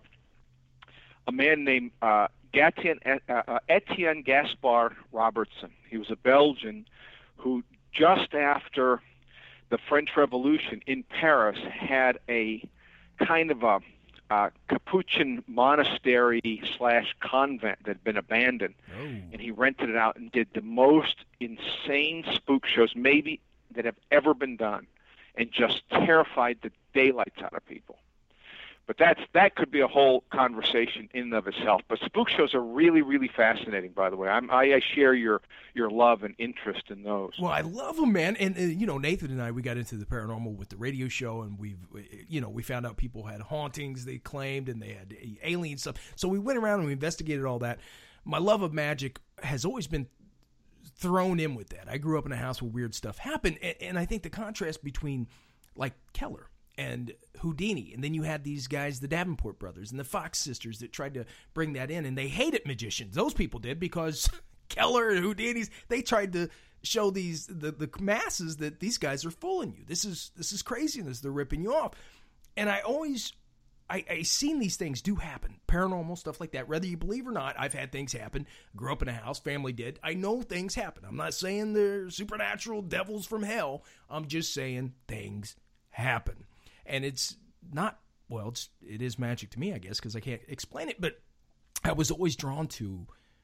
a man named uh, Gatien, uh, uh, Etienne Gaspard Robertson. He was a Belgian who just after the French Revolution in Paris had a kind of a Uh, Capuchin monastery slash convent that had been abandoned, Oh. and he rented it out and did the most insane spook shows maybe that have ever been done, and just terrified the daylights out of people. But that's that could be a whole conversation in and of itself. But spook shows are really, really fascinating. By the way, I'm, I, I share your your love and interest in those. Well, I love them, man. And, uh, you know, Nathan and I, we got into the paranormal with the radio show, and we've, you know, we found out people had hauntings they claimed, and they had alien stuff. So we went around and we investigated all that. My love of magic has always been thrown in with that. I grew up in a house where weird stuff happened, and, and I think the contrast between, like, Keller and Houdini, and then you had these guys, the Davenport brothers and the Fox sisters, that tried to bring that in, and they hated magicians. Those people did, because Keller and Houdini's, they tried to show these the, the masses that these guys are fooling you. This is this is craziness. They're ripping you off. And I always I, I seen these things do happen, paranormal stuff like that. Whether you believe or not, I've had things happen. Grew up in a house, family did. I know things happen. I'm not saying they're supernatural devils from hell. I'm just saying things happen. And it's not, well, it's, it is magic to me, I guess, because I can't explain it. But I was always drawn to,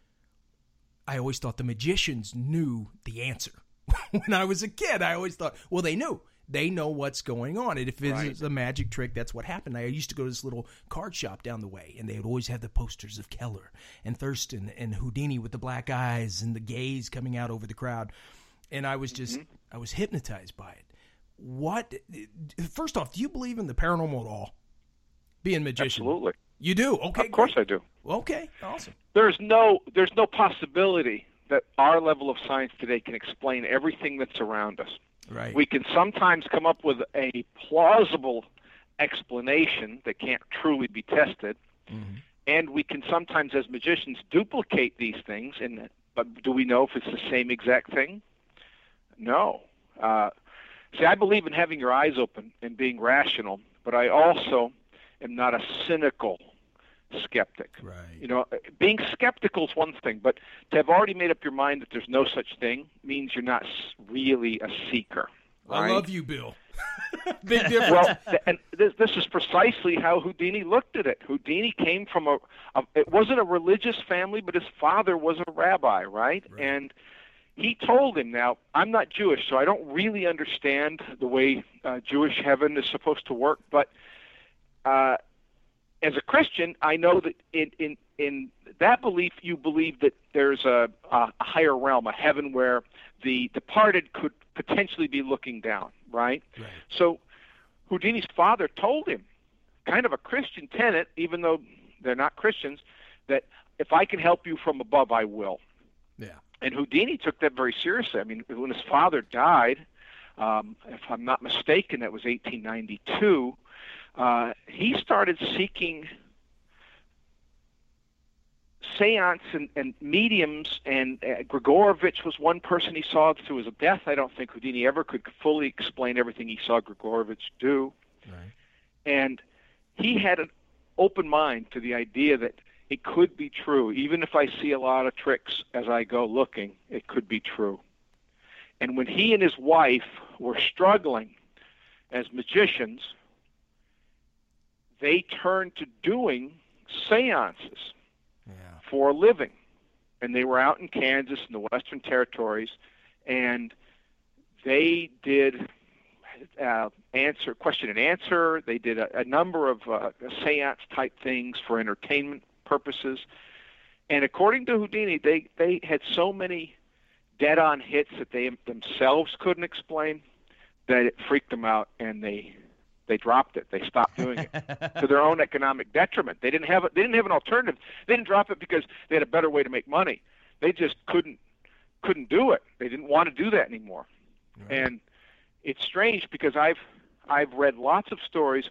I always thought the magicians knew the answer. When I was a kid, I always thought, well, they knew. They know what's going on. And if it's Right. a magic trick, that's what happened. I used to go to this little card shop down the way, and they would always have the posters of Keller and Thurston and Houdini with the black eyes and the gaze coming out over the crowd. And I was just, Mm-hmm. I was hypnotized by it. What, first off, do you believe in the paranormal at all? Being a magician. Absolutely. You do? Okay, Of course great. I do. Okay, awesome. There's no there's no possibility that our level of science today can explain everything that's around us. Right. We can sometimes come up with a plausible explanation that can't truly be tested, Mm-hmm. and we can sometimes, as magicians, duplicate these things. And but do we know if it's the same exact thing? No. Uh, see, I believe in having your eyes open and being rational, but I also am not a cynical skeptic. Right. You know, being skeptical is one thing, but to have already made up your mind that there's no such thing means you're not s- really a seeker. I right? love you, Bill. Big difference. Well, th- and this, this is precisely how Houdini looked at it. Houdini came from a, a, it wasn't a religious family, but his father was a rabbi, right? Right. And he told him, now, I'm not Jewish, so I don't really understand the way uh, Jewish heaven is supposed to work, but uh, as a Christian, I know that in, in, in that belief, you believe that there's a, a higher realm, a heaven where the departed could potentially be looking down, right? Right. So Houdini's father told him, kind of a Christian tenet, even though they're not Christians, that if I can help you from above, I will. Yeah. And Houdini took that very seriously. I mean, when his father died, um, if I'm not mistaken, that was eighteen ninety-two, uh, he started seeking seance and, and mediums, and uh, Grigorovich was one person he saw through his death. I don't think Houdini ever could fully explain everything he saw Grigorovich do. Right. And he had an open mind to the idea that it could be true. Even if I see a lot of tricks as I go looking, it could be true. And when he and his wife were struggling as magicians, they turned to doing seances Yeah. for a living. And they were out in Kansas in the Western Territories, and they did uh, answer question and answer. They did a, a number of uh, seance type things for entertainment purposes. And according to Houdini, they, they had so many dead-on hits that they themselves couldn't explain that it freaked them out, and they they dropped it. They stopped doing it to their own economic detriment. They didn't have a, they didn't have an alternative. They didn't drop it because they had a better way to make money. They just couldn't couldn't do it. They didn't want to do that anymore. Right. And it's strange because I've I've read lots of stories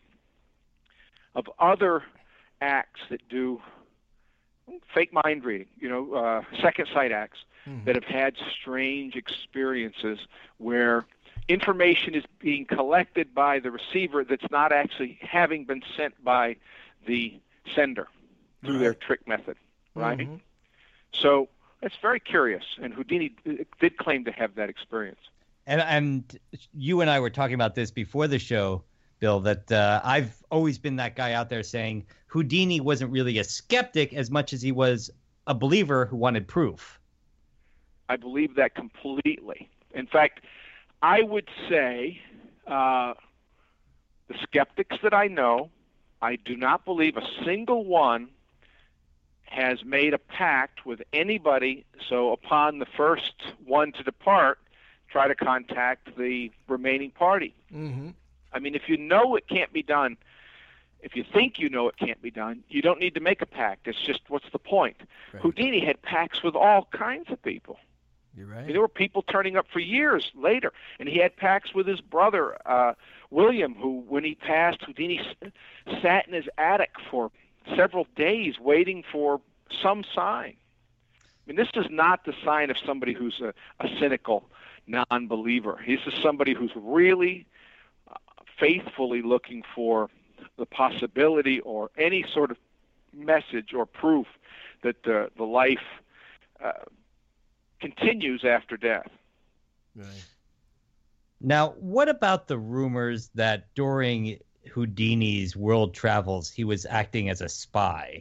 of other acts that do fake mind reading, you know, uh, second sight acts Mhm. that have had strange experiences where information is being collected by the receiver that's not actually having been sent by the sender through their Right. trick method, right? Mhm. So it's very curious, and Houdini did claim to have that experience. And and you and I were talking about this before the show, Bill, that uh, I've always been that guy out there saying Houdini wasn't really a skeptic as much as he was a believer who wanted proof. I believe that completely. In fact, I would say uh, the skeptics that I know, I do not believe a single one has made a pact with anybody, so upon the first one to depart, try to contact the remaining party. Mhm. I mean, if you know it can't be done, if you think you know it can't be done, you don't need to make a pact. It's just, what's the point? Right. Houdini had pacts with all kinds of people. You're I right. mean, there were people turning up for years later, and he had pacts with his brother, uh, William, who, when he passed, Houdini s- sat in his attic for several days waiting for some sign. I mean, this is not the sign of somebody who's a, a cynical non-believer. This is somebody who's really uh, faithfully looking for the possibility or any sort of message or proof that the, the life uh, continues after death. Right. Now, what about the rumors that during Houdini's world travels, he was acting as a spy?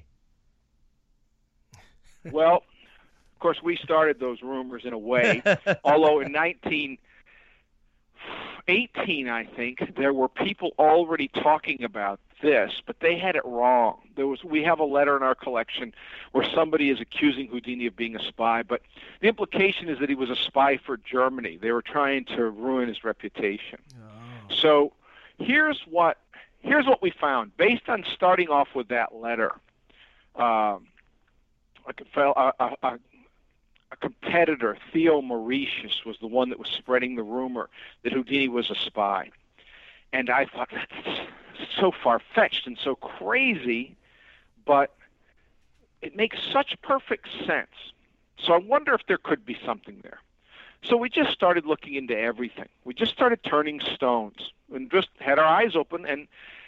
Well, of course, we started those rumors in a way, although in nineteen eighteen, I think, there were people already talking about this, but they had it wrong. There was we have a letter in our collection where somebody is accusing Houdini of being a spy, but the implication is that he was a spy for Germany. They were trying to ruin his reputation. Oh. So here's what here's what we found based on starting off with that letter. Um, a, a, a, a competitor, Theo Mauritius, was the one that was spreading the rumor that Houdini was a spy. And I thought, that's so far-fetched and so crazy, but it makes such perfect sense. So I wonder if there could be something there. So we just started looking into everything. We just started turning stones and just had our eyes open. And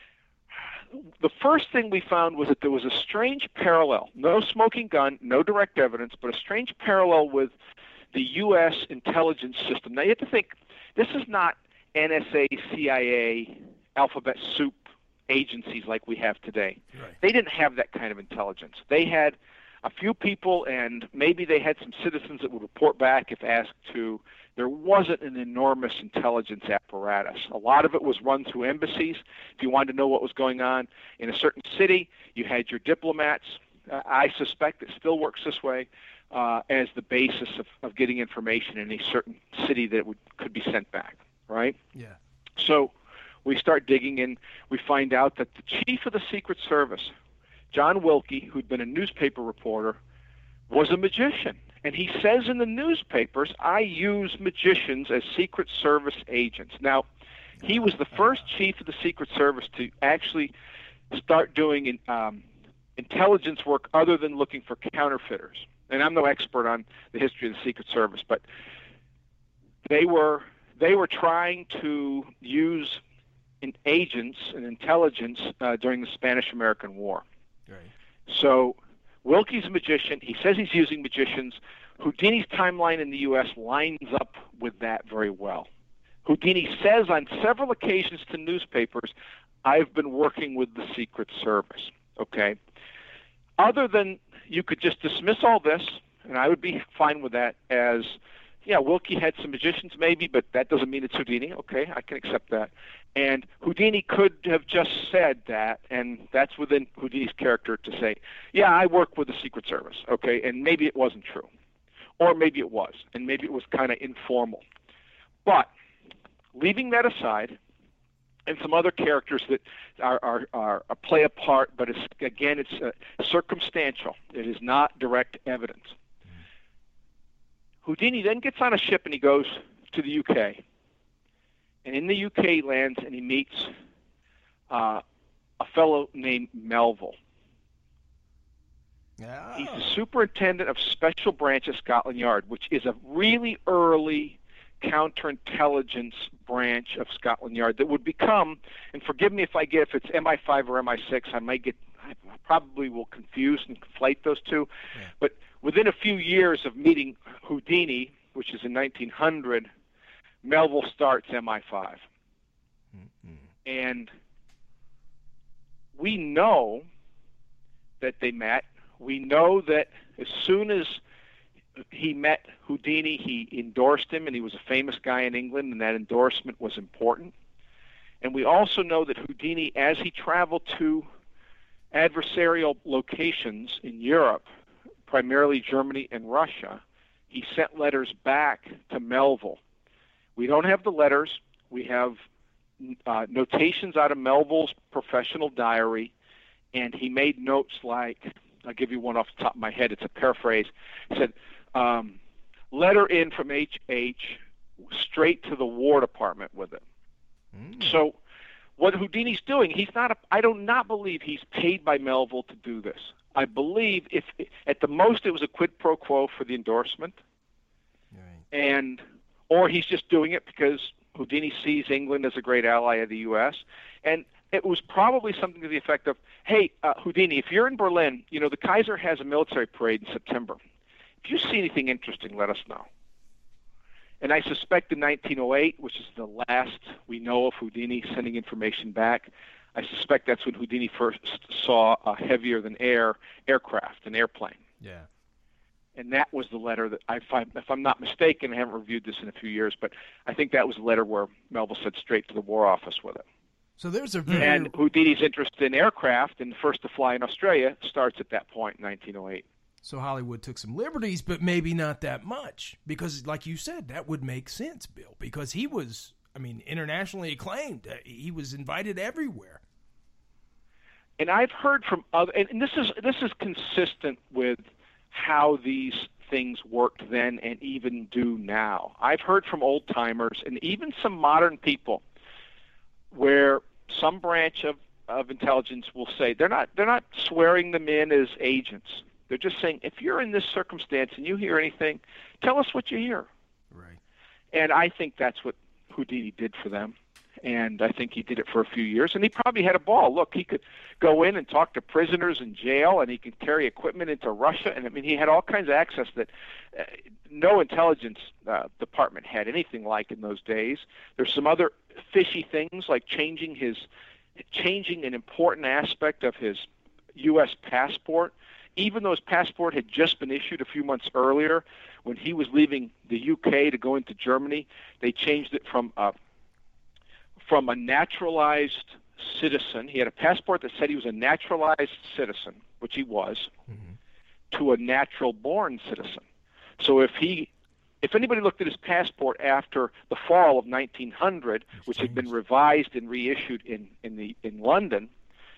the first thing we found was that there was a strange parallel, no smoking gun, no direct evidence, but a strange parallel with the U S intelligence system. Now you have to think, this is not N S A, C I A, alphabet soup agencies like we have today. Right. They didn't have that kind of intelligence. They had a few people, and maybe they had some citizens that would report back if asked to. There wasn't an enormous intelligence apparatus. A lot of it was run through embassies. If you wanted to know what was going on in a certain city, you had your diplomats. Uh, I suspect it still works this way uh, as the basis of, of getting information in a certain city that would, could be sent back, right? Yeah. So we start digging in. We find out that the chief of the Secret Service, John Wilkie, who'd been a newspaper reporter, was a magician. And he says in the newspapers, I use magicians as Secret Service agents. Now, he was the first chief of the Secret Service to actually start doing um, intelligence work other than looking for counterfeiters. And I'm no expert on the history of the Secret Service, but they were they were trying to use in agents and intelligence uh, during the Spanish-American War. Right. So Wilkie's a magician. He says he's using magicians. Houdini's timeline in the U S lines up with that very well. Houdini says on several occasions to newspapers, I've been working with the Secret Service. Okay? Other than you could just dismiss all this, and I would be fine with that as, yeah, Wilkie had some magicians maybe, but that doesn't mean it's Houdini. Okay, I can accept that. And Houdini could have just said that, and that's within Houdini's character to say, yeah, I work with the Secret Service, okay, and maybe it wasn't true. Or maybe it was, and maybe it was kind of informal. But leaving that aside, and some other characters that are, are, are, are play a part, but it's, again, it's uh, circumstantial. It is not direct evidence. Houdini then gets on a ship and he goes to the U K. And in the U K he lands and he meets uh, a fellow named Melville. Yeah. He's the superintendent of Special Branch at Scotland Yard, which is a really early counterintelligence branch of Scotland Yard that would become, and forgive me if I get if it's M I five or M I six, I might get, I probably will confuse and conflate those two, yeah. But within a few years of meeting Houdini, which is in nineteen hundred, Melville starts M I five. Mm-hmm. And we know that they met. We know that as soon as he met Houdini, he endorsed him, and he was a famous guy in England, and that endorsement was important. And we also know that Houdini, as he traveled to adversarial locations in Europe, primarily Germany and Russia, he sent letters back to Melville. We don't have the letters. We have uh, notations out of Melville's professional diary, and he made notes like, I'll give you one off the top of my head. It's a paraphrase. He said, um, letter in from H H straight to the War Department with it. Mm. So what Houdini's doing, he's not a, I do not believe he's paid by Melville to do this. I believe if at the most it was a quid pro quo for the endorsement, right. and or he's just doing it because Houdini sees England as a great ally of the U S, and it was probably something to the effect of, hey, uh, Houdini, if you're in Berlin, you know, the Kaiser has a military parade in September. If you see anything interesting, let us know. And I suspect in nineteen oh eight, which is the last we know of Houdini sending information back, I suspect that's when Houdini first saw a heavier than air aircraft, an airplane. Yeah. And that was the letter that, I find, if I'm not mistaken, I haven't reviewed this in a few years, but I think that was the letter where Melville said straight to the War Office with it. So there's a very... And Houdini's interest in aircraft and first to fly in Australia starts at that point in nineteen oh eight. So Hollywood took some liberties, but maybe not that much. Because, like you said, that would make sense, Bill, because he was, I mean, internationally acclaimed. He was invited everywhere. And I've heard from other, and this is this is consistent with how these things worked then and even do now. I've heard from old-timers and even some modern people where some branch of, of intelligence will say they're not they're not swearing them in as agents. They're just saying, if you're in this circumstance and you hear anything, tell us what you hear. Right. And I think that's what Houdini did for them. And I think he did it for a few years, and he probably had a ball. Look, he could go in and talk to prisoners in jail, and he could carry equipment into Russia. And, I mean, he had all kinds of access that uh, no intelligence uh, department had anything like in those days. There's some other fishy things, like changing his, changing an important aspect of his U S passport. Even though his passport had just been issued a few months earlier, when he was leaving the U K to go into Germany, they changed it from a from a naturalized citizen. He had a passport that said he was a naturalized citizen, which he was, mm-hmm. to a natural-born citizen. So if he, if anybody looked at his passport after the fall of nineteen hundred, which had been revised and reissued in, in, the, in London,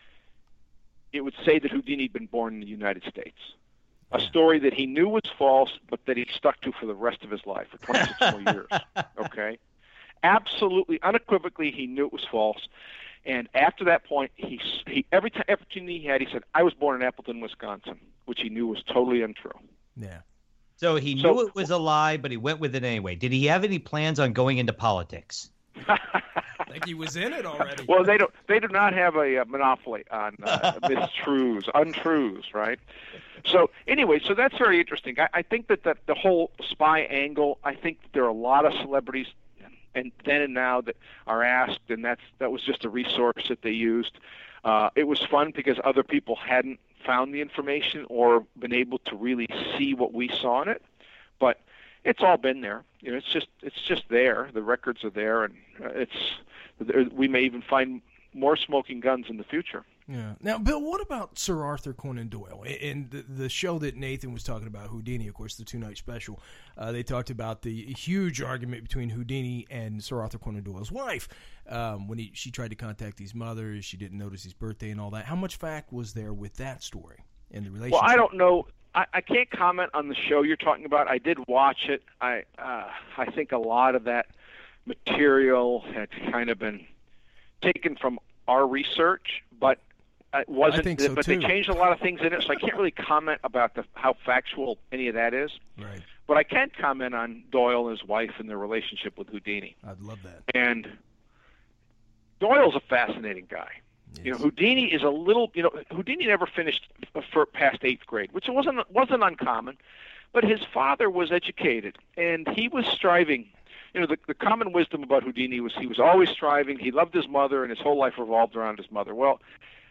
it would say that Houdini had been born in the United States. A story that he knew was false, but that he stuck to for the rest of his life, for twenty-six more years. Okay? Absolutely, unequivocally, he knew it was false. And after that point, he, he every time, opportunity he had, he said, I was born in Appleton, Wisconsin, which he knew was totally untrue. Yeah. So he So- knew it was a lie, but he went with it anyway. Did he have any plans on going into politics? I think he was in it already. Well, they don't. They do not have a, uh monopoly on uh, mistruths, untruths, right? So anyway, so that's very interesting. I, I think that the, the whole spy angle. I think that there are a lot of celebrities, and then and now, that are asked, and that's that was just a resource that they used. Uh, it was fun because other people hadn't found the information or been able to really see what we saw in it, but it's all been there. You know, it's just it's just there. The records are there, and uh, it's we may even find more smoking guns in the future. Yeah. Now, Bill, what about Sir Arthur Conan Doyle? In the, the show that Nathan was talking about, Houdini, of course, the two-night special, uh, they talked about the huge argument between Houdini and Sir Arthur Conan Doyle's wife. Um, when he, she tried to contact his mother, she didn't notice his birthday and all that. How much fact was there with that story and the relationship? Well, I don't know. I, I can't comment on the show you're talking about. I did watch it. I uh, I think a lot of that material had kind of been taken from our research, but it wasn't. I think so but too. they changed a lot of things in it, so I can't really comment about the, how factual any of that is. Right. But I can comment on Doyle and his wife and their relationship with Houdini. I'd love that. And Doyle's a fascinating guy. Yes. You know, Houdini is a little. You know, Houdini never finished for past eighth grade, which wasn't wasn't uncommon. But his father was educated, and he was striving. You know, the, the common wisdom about Houdini was he was always striving. He loved his mother, and his whole life revolved around his mother. Well,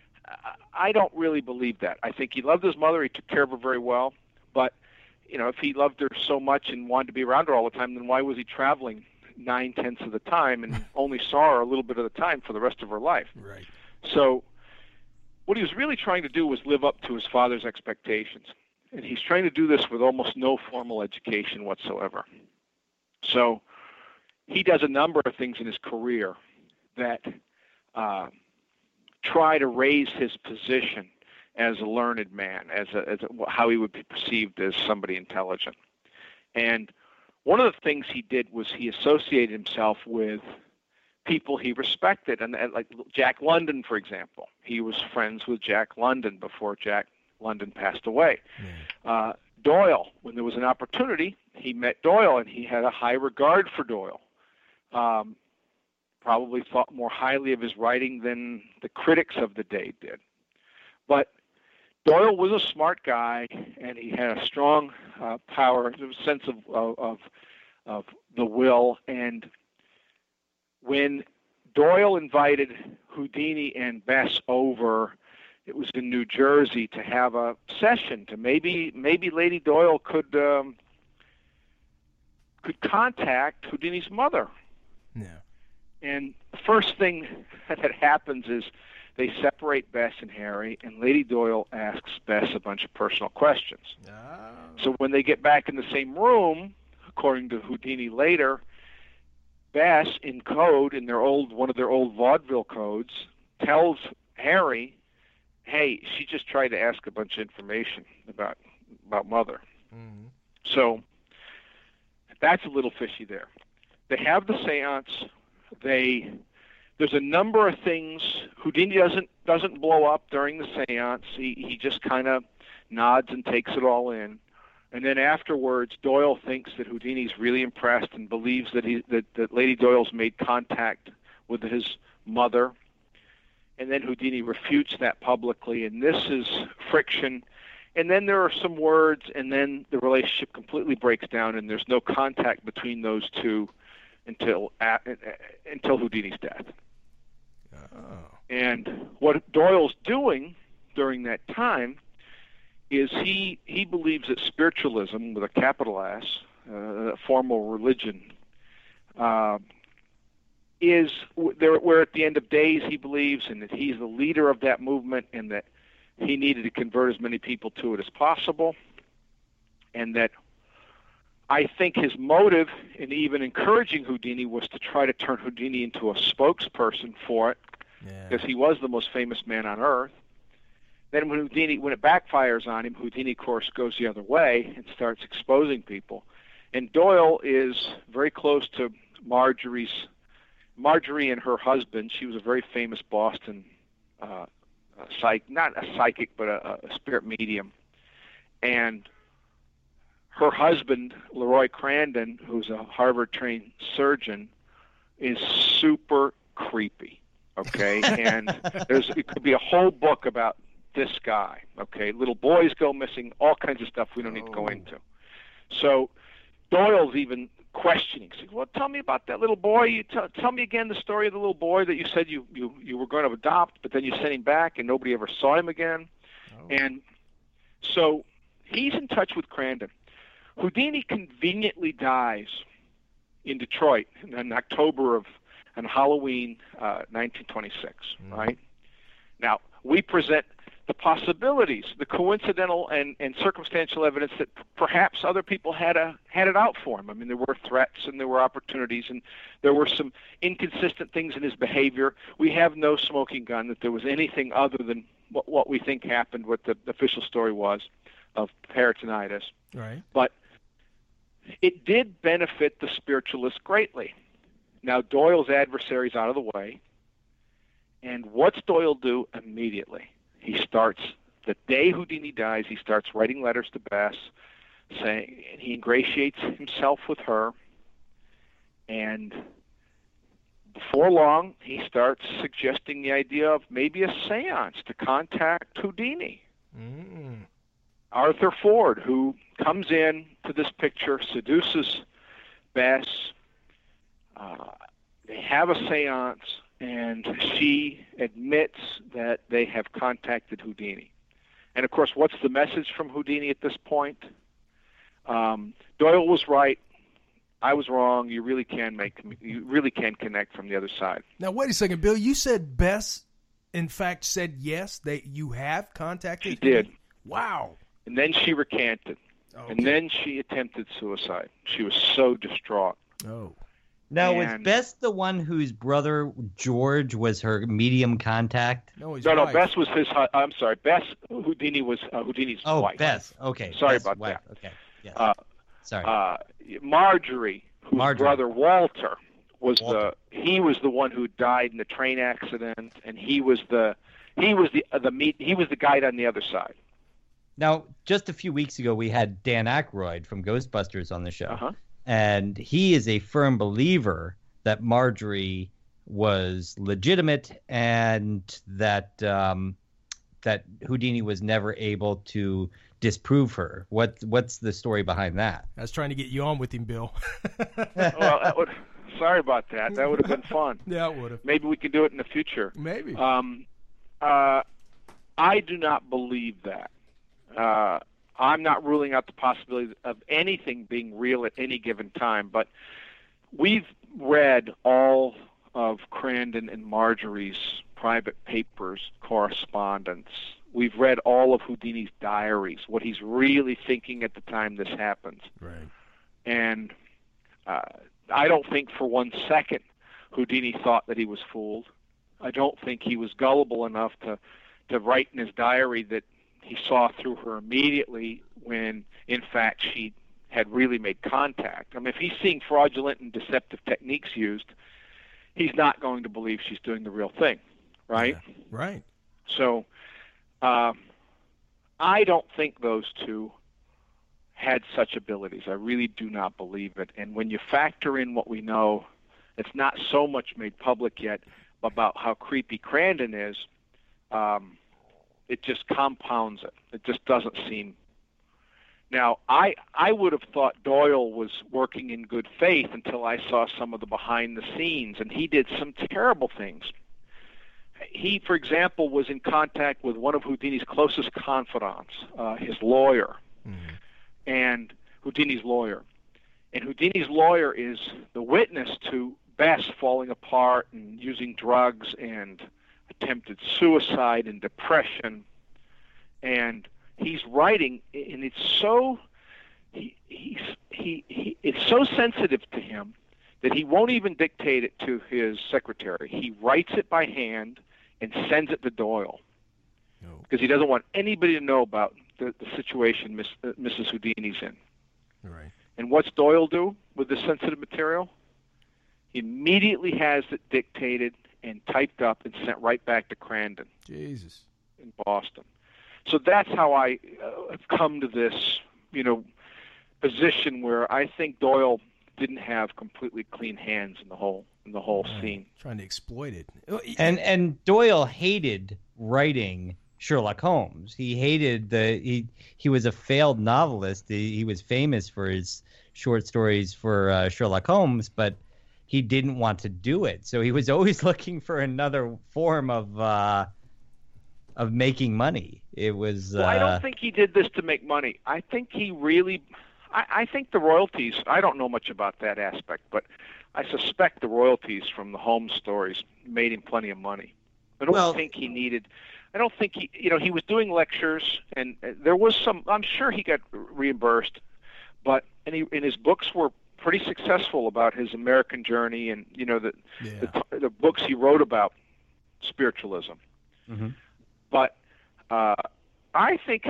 I don't really believe that. I think he loved his mother. He took care of her very well. But, you know, if he loved her so much and wanted to be around her all the time, then why was he traveling nine-tenths of the time and only saw her a little bit of the time for the rest of her life? Right. So what he was really trying to do was live up to his father's expectations. And he's trying to do this with almost no formal education whatsoever. So he does a number of things in his career that uh, try to raise his position as a learned man, as, a, as a, how he would be perceived as somebody intelligent. And one of the things he did was he associated himself with people he respected, and, and like Jack London, for example. He was friends with Jack London before Jack London passed away. Mm. Uh, Doyle, when there was an opportunity, he met Doyle, and he had a high regard for Doyle. Um, probably thought more highly of his writing than the critics of the day did. But Doyle was a smart guy, and he had a strong uh, power, a sense of, of, of the will. And when Doyle invited Houdini and Bess over it was in New Jersey, to have a session to maybe maybe Lady Doyle could um, could contact Houdini's mother. Yeah. And the first thing that happens is they separate Bess and Harry, and Lady Doyle asks Bess a bunch of personal questions. Oh. So when they get back in the same room, according to Houdini later, Bess, in code, in their old one of their old vaudeville codes, tells Harry, hey, she just tried to ask a bunch of information about about Mother. Mm-hmm. So that's a little fishy there. They have the seance. They there's a number of things. Houdini doesn't doesn't blow up during the seance. He he just kind of nods and takes it all in. And then afterwards, Doyle thinks that Houdini's really impressed and believes that he that, that Lady Doyle's made contact with his mother. And then Houdini refutes that publicly, and this is friction. And then there are some words, and then the relationship completely breaks down, and there's no contact between those two until uh, until Houdini's death. Oh. And what Doyle's doing during that time is he he believes that spiritualism, with a capital S, uh, a formal religion, uh, is there, where at the end of days he believes, and that he's the leader of that movement, and that he needed to convert as many people to it as possible, and that I think his motive in even encouraging Houdini was to try to turn Houdini into a spokesperson for it, because Yeah. he was the most famous man on earth. Then when Houdini, when it backfires on him, Houdini, of course, goes the other way and starts exposing people. And Doyle is very close to Marjorie's Marjorie and her husband. She was a very famous Boston uh, a psych, not a psychic, but a, a spirit medium. And her husband, Leroy Crandon, who's a Harvard-trained surgeon, is super creepy. Okay, and there's it could be a whole book about this guy. Okay, little boys go missing, all kinds of stuff we don't need to go into. So Doyle's even questioning. He says, well, tell me about that little boy. You t- tell me again the story of the little boy that you said you, you, you were going to adopt, but then you sent him back and nobody ever saw him again. Oh. And so he's in touch with Crandon. Houdini conveniently dies in Detroit in October of on Halloween uh, nineteen twenty-six, mm. right? Now, we present the possibilities, the coincidental and, and circumstantial evidence that perhaps other people had a had it out for him. I mean, there were threats and there were opportunities and there were some inconsistent things in his behavior. We have no smoking gun that there was anything other than what, what we think happened, what the official story was of peritonitis. Right. But it did benefit the spiritualists greatly. Now, Doyle's adversary's out of the way. And what's Doyle do immediately? He starts, the day Houdini dies, he starts writing letters to Bess, saying, and he ingratiates himself with her. And before long, he starts suggesting the idea of maybe a seance to contact Houdini. Mm. Arthur Ford, who comes in to this picture, seduces Bess. Uh, they have a seance, and she admits that they have contacted Houdini. And, of course, what's the message from Houdini at this point? Um, Doyle was right. I was wrong. You really can make, you really can connect from the other side. Now, wait a second, Bill. You said Bess, in fact, said yes, that you have contacted She did. Wow. And then she recanted. Okay. And then she attempted suicide. She was so distraught. Oh. Now, And- was Bess the one whose brother George was her medium contact? No, he's No, no, right. Bess was his. hu- I'm sorry, Bess Houdini was uh, Houdini's Oh, wife. Bess. Okay. Sorry Bess' about wife. that. Okay. Yes. Uh, Sorry. uh, Marjorie, whose Marjorie. brother Walter was Walter. the. He was the one who died in the train accident, and he was the. He was the uh, the meet. He was the guide on the other side. Now, just a few weeks ago, we had Dan Aykroyd from Ghostbusters on the show, Uh-huh. and he is a firm believer that Marjorie was legitimate and that um, that Houdini was never able to disprove her. What what's the story behind that? I was trying to get you on with him, Bill. Well, that would. Sorry about that. That would have been fun. Yeah, it would have. Maybe we can do it in the future. Maybe. Um, uh, I do not believe that. Uh, I'm not ruling out the possibility of anything being real at any given time, but we've read all of Crandon and Marjorie's private papers, correspondence. We've read all of Houdini's diaries, what he's really thinking at the time this happens. Right. And uh, I don't think for one second Houdini thought that he was fooled. I don't think he was gullible enough to, to write in his diary that he saw through her immediately when, in fact, she had really made contact. I mean, if he's seeing fraudulent and deceptive techniques used, he's not going to believe she's doing the real thing, right? Yeah. Right. So uh, I don't think those two had such abilities. I really do not believe it. And when you factor in what we know, it's not so much made public yet about how creepy Crandon is, um, it just compounds it. It just doesn't seem. Now, I I would have thought Doyle was working in good faith until I saw some of the behind the scenes, and he did some terrible things. He, for example, was in contact with one of Houdini's closest confidants, uh, his lawyer, mm-hmm. and Houdini's lawyer. And Houdini's lawyer is the witness to Bess falling apart and using drugs and attempted suicide and depression. And he's writing, and it's so he, he's, he, he it's so sensitive to him that he won't even dictate it to his secretary. He writes it by hand and sends it to Doyle because he doesn't want anybody to know about the, the situation Miss, uh, Missus Houdini's in. Right. And what's Doyle do with this sensitive material? He immediately has it dictated and typed up and sent right back to Crandon. Jesus. In Boston. So that's how I uh, have come to this, you know, position where I think Doyle didn't have completely clean hands in the whole in the whole right. scene. Trying to exploit it. And and Doyle hated writing Sherlock Holmes. He hated the he he was a failed novelist. He, he was famous for his short stories for uh, Sherlock Holmes, but he didn't want to do it. So he was always looking for another form of uh, of making money. It was. Well, uh, I don't think he did this to make money. I think he really. I, I think the royalties. I don't know much about that aspect, but I suspect the royalties from the Holmes stories made him plenty of money. I don't well, think he needed. I don't think he. You know, he was doing lectures, and there was some. I'm sure he got reimbursed, but and he and his books were pretty successful about his American journey, and you know the yeah. the, the books he wrote about spiritualism. Mm-hmm. But uh, I think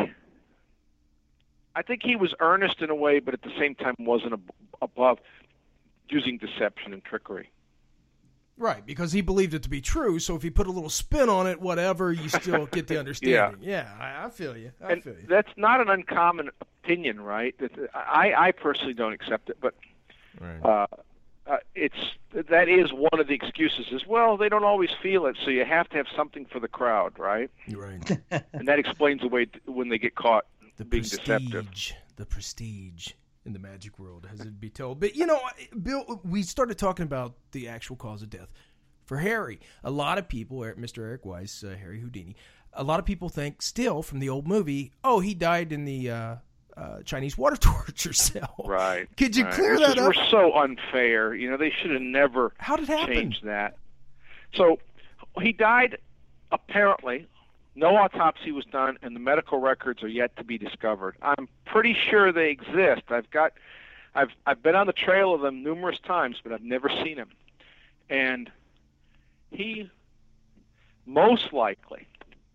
I think he was earnest in a way, but at the same time wasn't ab- above using deception and trickery. Right, because he believed it to be true. So if you put a little spin on it, whatever, you still get the understanding. yeah, yeah I, I feel you. I and feel you. That's not an uncommon opinion, right? That I, I personally don't accept it, but right. uh, uh, it's that is one of the excuses. Is well, they don't always feel it, so you have to have something for the crowd, right? Right. And that explains the way t- when they get caught the being prestige, deceptive. The prestige in the magic world, as it be told. But, you know, Bill, we started talking about the actual cause of death. For Harry, a lot of people, Mister Eric Weiss, uh, Harry Houdini, a lot of people think still from the old movie, oh, he died in the uh, uh, Chinese water torture cell. Right. Could you right. clear Which that is, up? We're so unfair. You know, they should have never How did it happen? changed that. So he died, apparently. No autopsy was done, and the medical records are yet to be discovered. I'm pretty sure they exist. I've got, I've I've been on the trail of them numerous times, but I've never seen him. And he, most likely,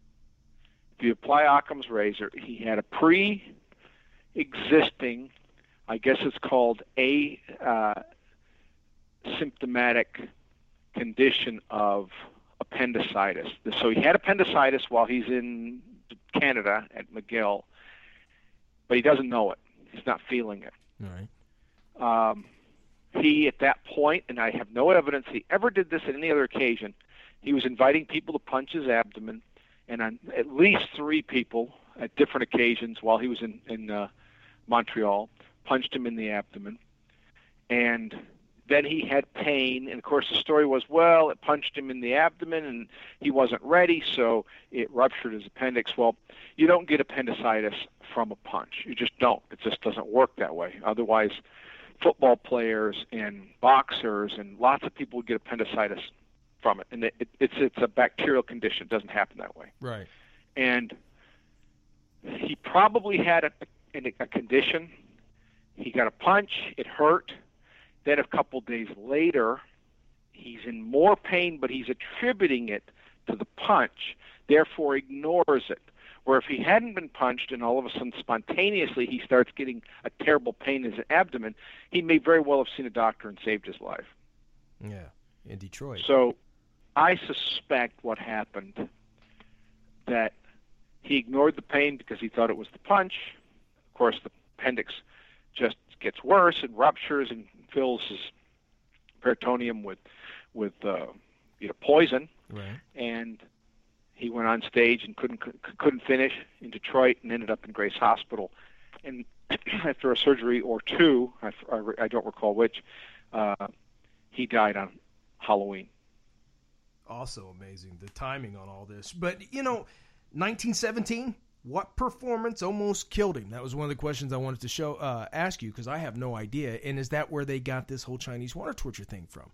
if you apply Occam's razor, he had a pre-existing, I guess it's called a uh, symptomatic condition of appendicitis. So he had appendicitis while he's in Canada at McGill, but he doesn't know it. He's not feeling it. All right. Um, he, at that point, and I have no evidence he ever did this at any other occasion, he was inviting people to punch his abdomen, and on at least three people at different occasions while he was in, in uh, Montreal punched him in the abdomen. And then he had pain, and of course the story was, well, it punched him in the abdomen and he wasn't ready, so it ruptured his appendix. Well, you don't get appendicitis from a punch. You just don't. It just doesn't work that way. Otherwise, football players and boxers and lots of people would get appendicitis from it, and it, it, it's it's a bacterial condition. It doesn't happen that way. Right. And he probably had a, a, a condition. He got a punch. It hurt. Then a couple days later, he's in more pain, but he's attributing it to the punch, therefore ignores it. Where if he hadn't been punched and all of a sudden spontaneously he starts getting a terrible pain in his abdomen, he may very well have seen a doctor and saved his life. Yeah, in Detroit. So I suspect what happened, that he ignored the pain because he thought it was the punch. Of course, the appendix just gets worse and ruptures and fills his peritoneum with with uh, you know poison, right. And he went on stage and couldn't couldn't finish in Detroit and ended up in Grace Hospital. And after a surgery or two, I, I, I don't recall which, uh, he died on Halloween. Also amazing, the timing on all this. But, you know, nineteen seventeen, what performance almost killed him? That was one of the questions I wanted to show uh, ask you, because I have no idea. And is that where they got this whole Chinese water torture thing from?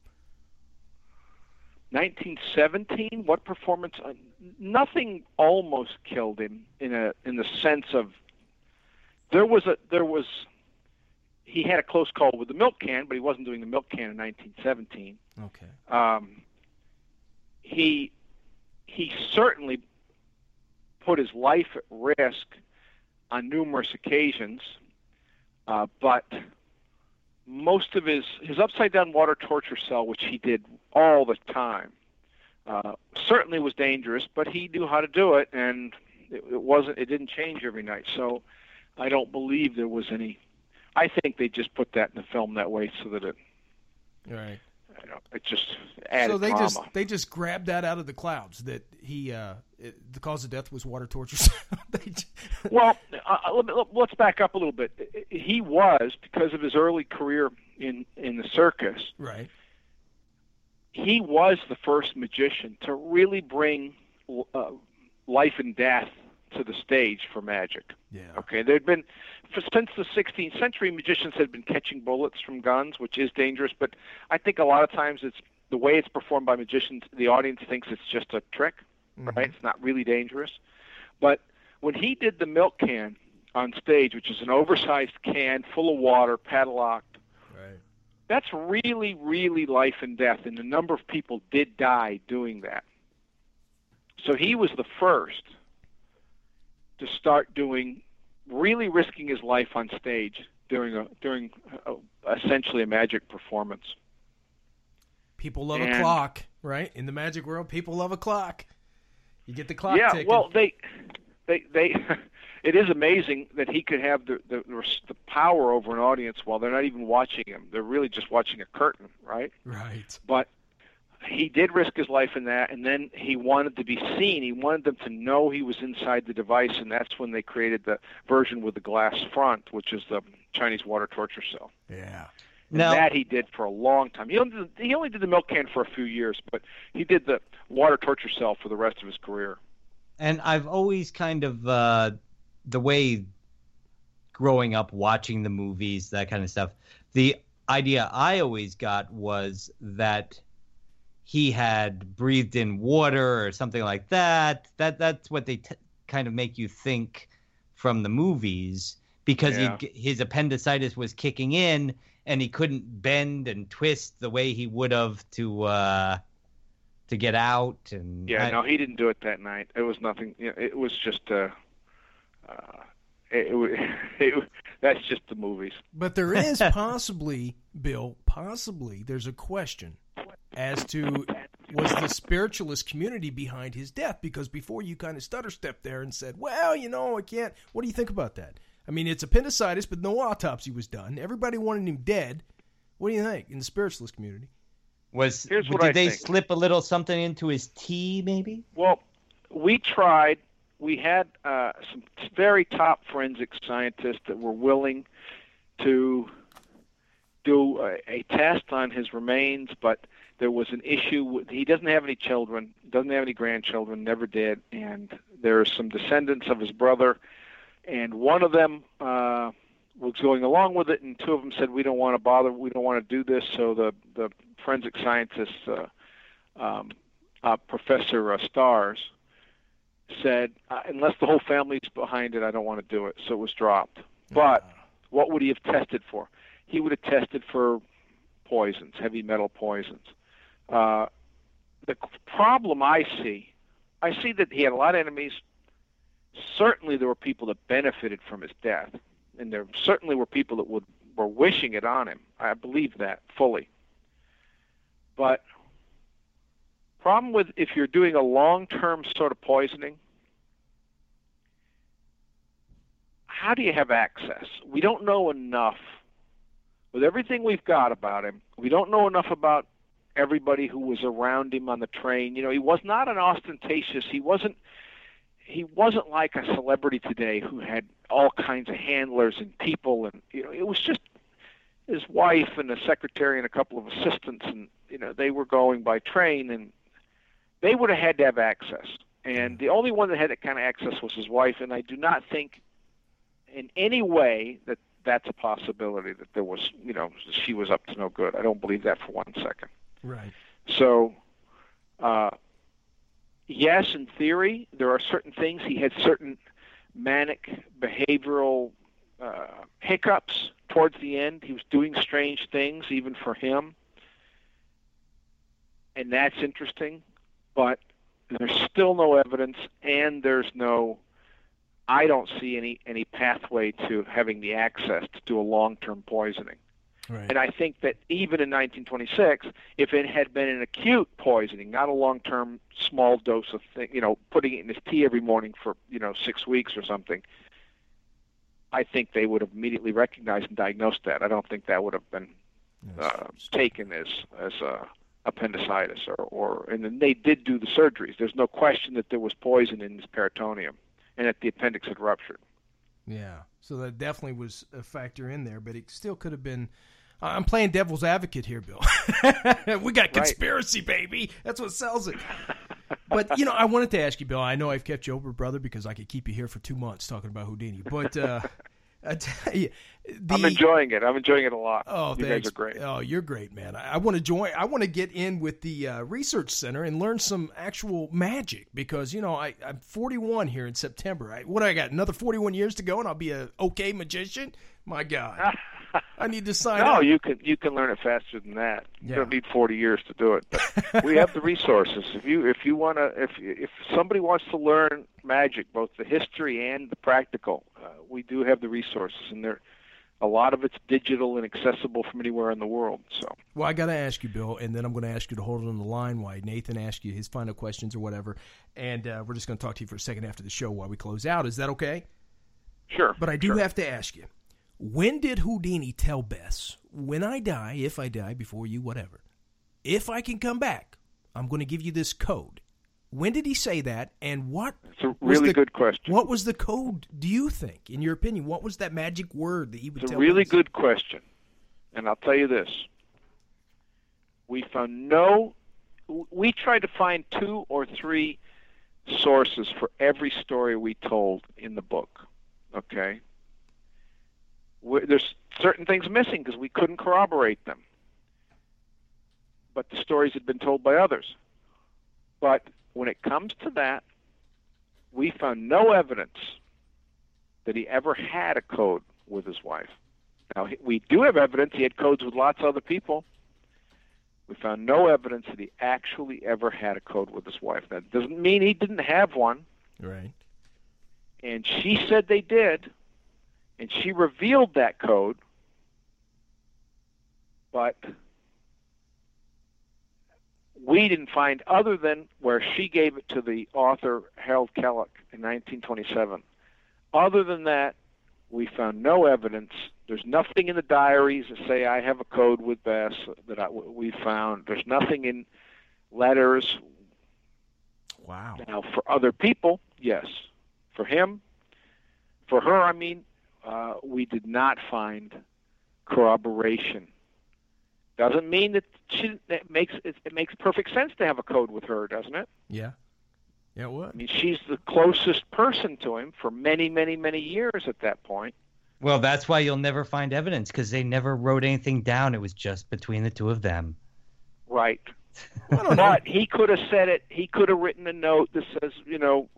nineteen seventeen, what performance? Uh, nothing almost killed him in a in the sense of there was a there was he had a close call with the milk can, but he wasn't doing the milk can in nineteen seventeen. Okay. Um, he he certainly put his life at risk on numerous occasions, uh, but most of his his upside down water torture cell, which he did all the time, uh, certainly was dangerous, but he knew how to do it, and it, it wasn't it didn't change every night. So I don't believe there was any. I think they just put that in the film that way so that it right. I don't know, it just added so they drama. just they just grabbed that out of the clouds that he uh, it, the cause of death was water torture. They just... Well, uh, let, let's back up a little bit. He was, because of his early career in in the circus, right. He was the first magician to really bring uh, life and death to the stage for magic. Yeah. Okay. There'd been, for, since the sixteenth century, magicians had been catching bullets from guns, which is dangerous. But I think a lot of times it's the way it's performed by magicians. The audience thinks it's just a trick, mm-hmm. right? It's not really dangerous. But when he did the milk can on stage, which is an oversized can full of water, padlocked, right. That's really, really life and death, and a number of people did die doing that. So he was the first to start doing, really risking his life on stage during a during a, essentially a magic performance. People love and, a clock, right? In the magic world, people love a clock. You get the clock yeah, ticking. well, they, they, they. It is amazing that he could have the, the the power over an audience while they're not even watching him. They're really just watching a curtain, right? Right. But he did risk his life in that, and then he wanted to be seen. He wanted them to know he was inside the device, and that's when they created the version with the glass front, which is the Chinese water torture cell. Yeah. And now, that he did for a long time. He only, did, he only did the milk can for a few years, but he did the water torture cell for the rest of his career. And I've always kind of, uh, the way growing up watching the movies, that kind of stuff, the idea I always got was that he had breathed in water or something like that. That That's what they t- kind of make you think from the movies, because Yeah. he, his appendicitis was kicking in and he couldn't bend and twist the way he would have to uh, to get out. And Yeah, I, no, he didn't do it that night. It was nothing. You know, it was just uh, uh, it, it, it, that's just the movies. But there is possibly, Bill, possibly there's a question as to was the spiritualist community behind his death? Because before you kind of stutter stepped there and said, well, you know, I can't. What do you think about that? I mean, it's appendicitis, but no autopsy was done. Everybody wanted him dead. What do you think in the spiritualist community? Was Here's what did I they think. slip a little something into his tea, maybe? Well, we tried. We had uh, some very top forensic scientists that were willing to do a, a test on his remains, but there was an issue. With, he doesn't have any children, doesn't have any grandchildren, never did, and there are some descendants of his brother, and one of them uh, was going along with it, and two of them said, we don't want to bother, we don't want to do this, so the, the forensic scientist, uh, um, uh, Professor uh, Stars, said, uh, unless the whole family's behind it, I don't want to do it, so it was dropped. But what would he have tested for? He would have tested for poisons, heavy metal poisons. Uh, the problem I see, I see that he had a lot of enemies. Certainly there were people that benefited from his death, and there certainly were people that would, were wishing it on him. I believe that fully. But problem with if you're doing a long-term sort of poisoning, how do you have access? We don't know enough. With everything we've got about him, we don't know enough about everybody who was around him on the train. You know, he was not an ostentatious. He wasn't. He wasn't like a celebrity today who had all kinds of handlers and people, and you know, it was just his wife and a secretary and a couple of assistants, and you know, they were going by train, and they would have had to have access. And the only one that had that kind of access was his wife, and I do not think in any way that that's a possibility, that there was, you know, she was up to no good. I don't believe that for one second. Right. So, uh, yes, in theory, there are certain things. He had certain manic behavioral uh, hiccups towards the end. He was doing strange things, even for him. And that's interesting. But there's still no evidence, and there's no, I don't see any, any pathway to having the access to do a long-term poisoning. Right. And I think that even in nineteen twenty-six, if it had been an acute poisoning, not a long-term small dose of thing, you know, putting it in his tea every morning for, you know, six weeks or something, I think they would have immediately recognized and diagnosed that. I don't think that would have been uh, taken as as uh, appendicitis, or, or and then they did do the surgeries. There's no question that there was poison in his peritoneum and that the appendix had ruptured. Yeah, so that definitely was a factor in there, but it still could have been. I'm playing devil's advocate here, Bill. We got conspiracy, right, baby. That's what sells it. But, you know, I wanted to ask you, Bill, I know I've kept you over, brother, because I could keep you here for two months talking about Houdini. But uh, I tell you, the, I'm enjoying it. I'm enjoying it a lot. Oh, you thanks. guys are great. Oh, you're great, man. I, I want to join. I want to get in with the uh, research center and learn some actual magic because, you know, I, I'm forty-one here in September. I, what I got? Another forty-one years to go, and I'll be a okay magician. My God, I need to sign no, up. No, you can you can learn it faster than that. You Yeah. don't need forty years to do it. But we have the resources. If you if you want to if if somebody wants to learn magic, both the history and the practical, uh, we do have the resources, and there a lot of it's digital and accessible from anywhere in the world. So, well, I got to ask you, Bill, and then I'm going to ask you to hold it on the line while Nathan asks you his final questions or whatever, and uh, we're just going to talk to you for a second after the show while we close out. Is that okay? Sure. But I do sure. have to ask you, when did Houdini tell Bess, when I die, if I die before you, whatever, if I can come back, I'm going to give you this code? When did he say that, and what It's a was really the, good question. What was the code, do you think, in your opinion? What was that magic word that he would It's a tell really Bess? good question. And I'll tell you this. We found no, we tried to find two or three sources for every story we told in the book, okay? We're, there's certain things missing because we couldn't corroborate them. But the stories had been told by others. But when it comes to that, we found no evidence that he ever had a code with his wife. Now, we do have evidence he had codes with lots of other people. We found no evidence that he actually ever had a code with his wife. That doesn't mean he didn't have one. Right. And she said they did, and she revealed that code, but we didn't find, other than where she gave it to the author Harold Kellogg in nineteen twenty-seven. Other than that, we found no evidence. There's nothing in the diaries that say I have a code with Bess that I, we found. There's nothing in letters. Wow. Now, for other people, yes. For him, for her, I mean, uh, we did not find corroboration Doesn't mean that she that makes it, it makes perfect sense to have a code with her, doesn't it? Yeah. Yeah, what? I mean, she's the closest person to him for many, many, many years at that point. Well, that's why you'll never find evidence, because they never wrote anything down. It was just between the two of them. Right. I don't know. But he could have said it. He could have written a note that says, you know,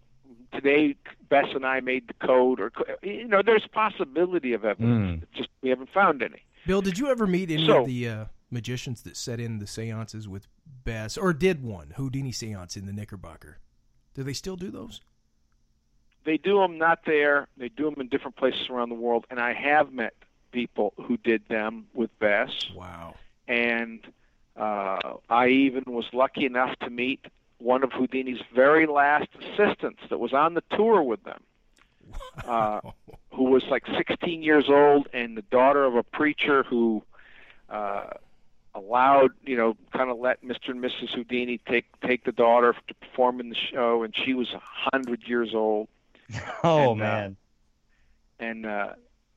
today Bess and I made the code, or you know, there's possibility of evidence. Mm. It's just we haven't found any. Bill, did you ever meet any So- of the uh, magicians that set in the seances with Bess, or did one Houdini seance in the Knickerbocker? Do they still do those? They do them not there. They do them in different places around the world, and I have met people who did them with Bess. Wow. And uh, I even was lucky enough to meet one of Houdini's very last assistants that was on the tour with them, uh, who was like sixteen years old and the daughter of a preacher who uh, allowed, you know, kind of let Mister and Missus Houdini take take the daughter to perform in the show, and she was a hundred years old. Oh, And, uh, man. And uh,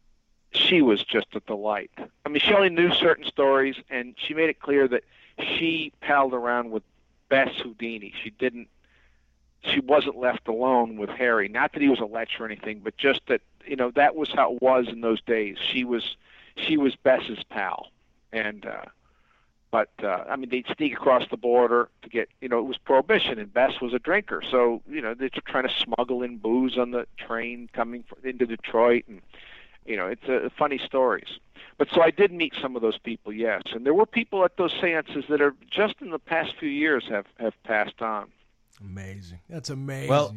she was just a delight. I mean, she only knew certain stories, and she made it clear that she palled around with Bess Houdini. She didn't. She wasn't left alone with Harry. Not that he was a lech or anything, but just that, you know, that was how it was in those days. She was she was Bess's pal, and uh, but uh, I mean, they'd sneak across the border to get, you know, it was prohibition, and Bess was a drinker, so you know they're trying to smuggle in booze on the train coming from, into Detroit, and you know, it's uh, funny stories. But so I did meet some of those people, yes, and there were people at those seances that are just in the past few years have have passed on. Amazing. That's amazing. Well,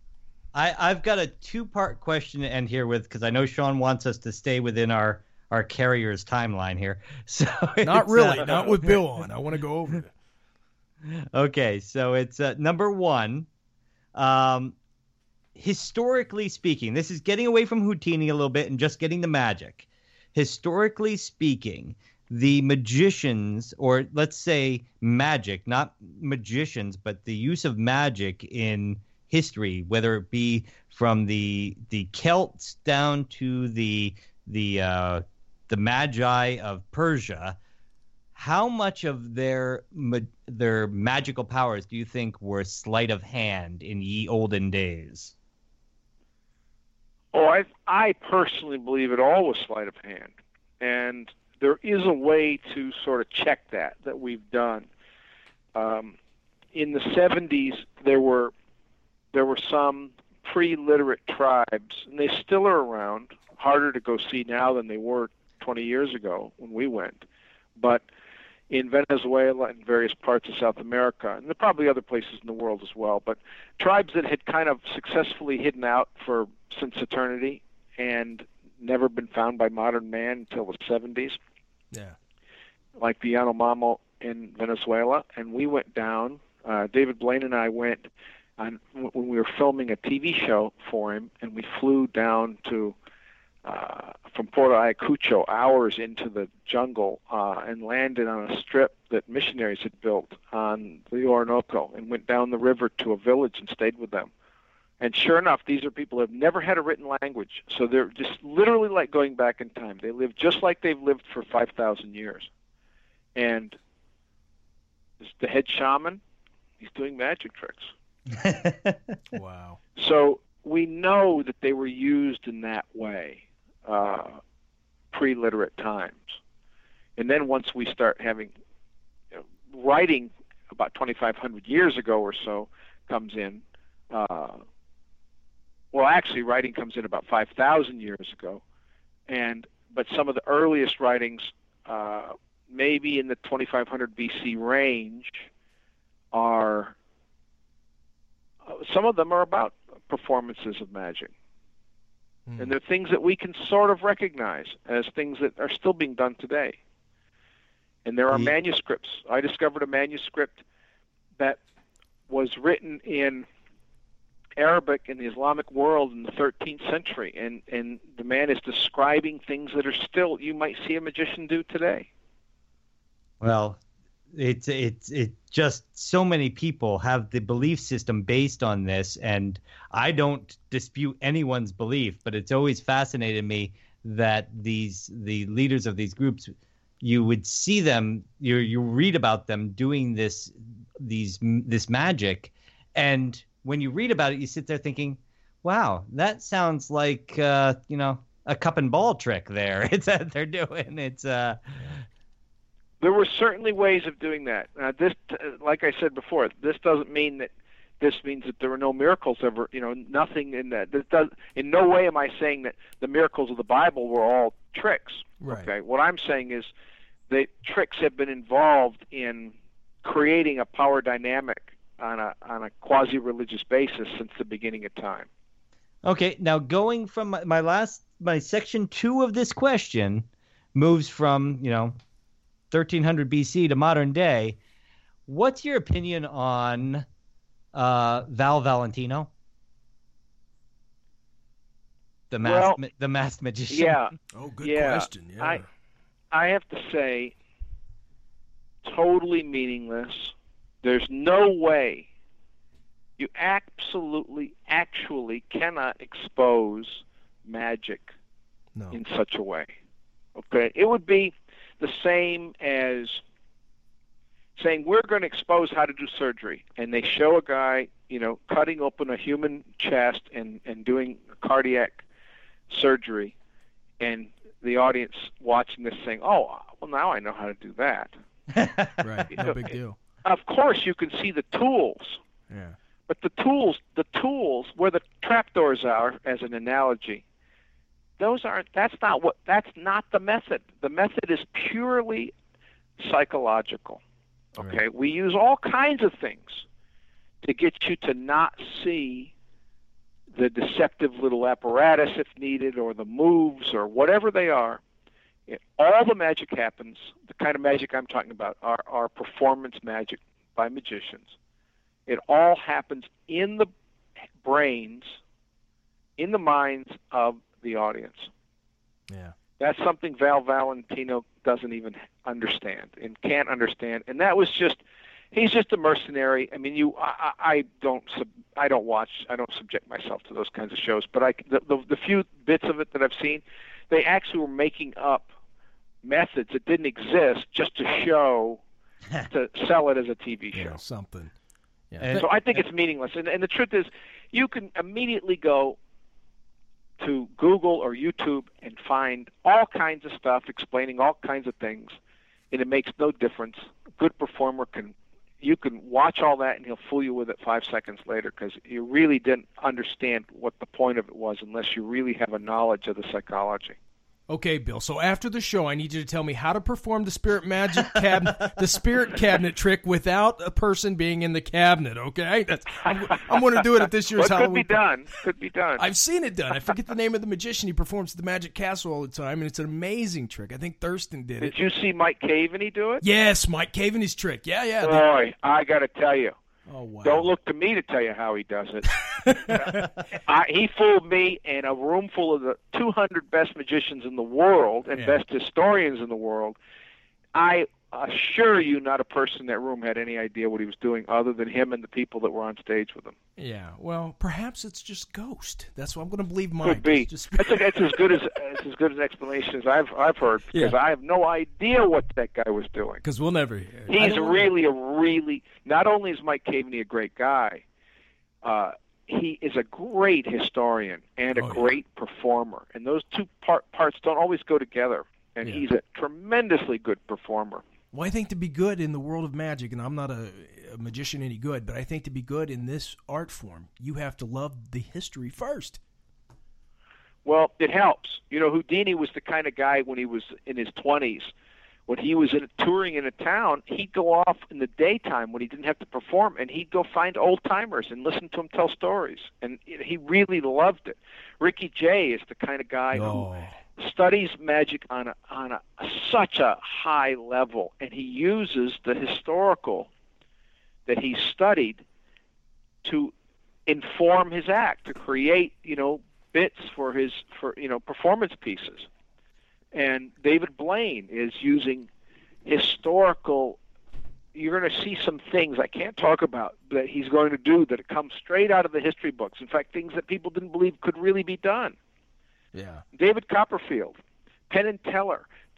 I, I've got a two-part question to end here with, because I know Sean wants us to stay within our, our carrier's timeline here. So not it's, really. uh, Not with Bill on. I want to go over it. Okay, so it's uh, number one. Um, historically speaking, this is getting away from Houdini a little bit and just getting the magic. Historically speaking, the magicians, or let's say magic, not magicians, but the use of magic in history, whether it be from the the Celts down to the the uh, the Magi of Persia, how much of their ma- their magical powers do you think were sleight of hand in ye olden days? Oh, I I personally believe it all was sleight of hand, and there is a way to sort of check that that we've done. Um, in the seventies, there were there were some pre-literate tribes, and they still are around. Harder to go see now than they were twenty years ago when we went, but in Venezuela and various parts of South America, and there are probably other places in the world as well, but tribes that had kind of successfully hidden out for since eternity and never been found by modern man until the seventies. Yeah. Like the Yanomamo in Venezuela, and we went down. Uh, David Blaine and I went on when we were filming a T V show for him, and we flew down to uh, from Puerto Ayacucho, hours into the jungle, uh, and landed on a strip that missionaries had built on the Orinoco, and went down the river to a village and stayed with them. And sure enough, these are people who have never had a written language, so they're just literally like going back in time. They live just like they've lived for five thousand years. And the head shaman, he's doing magic tricks. Wow. So we know that they were used in that way, uh, pre-literate times. And then once we start having, you know, writing about twenty-five hundred years ago or so comes in, uh, well, actually, writing comes in about five thousand years ago, and but some of the earliest writings, uh, maybe in the twenty-five hundred B C range, are uh, some of them are about performances of magic, mm. and they're things that we can sort of recognize as things that are still being done today. And there are Yeah. manuscripts. I discovered a manuscript that was written in Arabic in the Islamic world in the thirteenth century, and, and the man is describing things that are still, you might see a magician do today. Well, it's it's it just so many people have the belief system based on this, and I don't dispute anyone's belief, but it's always fascinated me that these the leaders of these groups you would see them, you you read about them doing this these this magic, and when you read about it, you sit there thinking, wow, that sounds like uh, you know, a cup and ball trick there. It's that they're doing. It's uh there were certainly ways of doing that. Uh, this, like I said before, this doesn't mean that this means that there were no miracles ever. You know, nothing in that. This does. In no way am I saying that the miracles of the Bible were all tricks. Right. Okay. What I'm saying is that tricks have been involved in creating a power dynamic on a on a quasi-religious basis since the beginning of time. Okay, now going from my, my last my section two of this question moves from, you know, thirteen hundred B C to modern day. What's your opinion on uh, Val Valentino, the masked Well, the masked magician? Yeah. Oh, good Yeah, question. Yeah. I I have to say, totally meaningless. There's no way you absolutely, actually cannot expose magic no. in such a way. Okay, it would be the same as saying we're going to expose how to do surgery, and they show a guy, you know, cutting open a human chest and and doing cardiac surgery, and the audience watching this saying, "Oh, well, now I know how to do that." Right. No big deal. Of course, you can see the tools, Yeah. but the tools, the tools where the trapdoors are, as an analogy, those aren't. That's not what. That's not the method. The method is purely psychological. Okay, Right. we use all kinds of things to get you to not see the deceptive little apparatus if needed, or the moves, or whatever they are. It, all the magic happens. The kind of magic I'm talking about are, are performance magic by magicians. It all happens in the brains, in the minds of the audience. Yeah. That's something Val Valentino doesn't even understand and can't understand. And that was just, he's just a mercenary. I mean, you, I, I don't, sub, I don't watch, I don't subject myself to those kinds of shows. But I, the, the, the few bits of it that I've seen, they actually were making up methods that didn't exist just to show, to sell it as a T V show. Yeah, something. Yeah. And- So I think it's meaningless. And, and the truth is, you can immediately go to Google or YouTube and find all kinds of stuff explaining all kinds of things, and it makes no difference. A good performer can, you can watch all that and he'll fool you with it five seconds later, because you really didn't understand what the point of it was unless you really have a knowledge of the psychology. Okay, Bill. So after the show, I need you to tell me how to perform the spirit magic cabinet, the spirit cabinet trick without a person being in the cabinet. Okay, That's, I'm, I'm going to do it at this year's Well, it Halloween. could be done. Could be done. I've seen it done. I forget the name of the magician. He performs at the Magic Castle all the time, and it's an amazing trick. I think Thurston did it. Did you see Mike Caveney do it? Yes, Mike Caveney's trick. Yeah, yeah. Boy, I got to tell you. Oh wow. Don't look to me to tell you how he does it. I, he fooled me and a room full of the two hundred best magicians in the world and Yeah. best historians in the world. I assure you not a person in that room had any idea what he was doing other than him and the people that were on stage with him. Yeah. Well, perhaps it's just ghost. That's what I'm going to believe. Mike. Could be. It's just- That's, a, that's as good as that's as good an explanation as I've I've heard, because Yeah. I have no idea what that guy was doing. Because we'll never hear. I He's don't wanna- really a really. Not only is Mike Caveney a great guy, uh, he is a great historian and a Oh, yeah. great performer, and those two part, parts don't always go together. And Yeah. he's a tremendously good performer. Well, I think to be good in the world of magic, and I'm not a, a magician any good, but I think to be good in this art form, you have to love the history first. Well, it helps. You know, Houdini was the kind of guy when he was in his twenties, when he was in, touring in a town, he'd go off in the daytime when he didn't have to perform, and he'd go find old-timers and listen to them tell stories. And he really loved it. Ricky Jay is the kind of guy Oh. who studies magic on a, on a, such a high level, and he uses the historical that he studied to inform his act, to create, you know, bits for his, for, you know, performance pieces. And David Blaine is using historical, you're going to see some things I can't talk about that he's going to do that come straight out of the history books. In fact, things that people didn't believe could really be done. Yeah. David Copperfield, Penn and Teller, they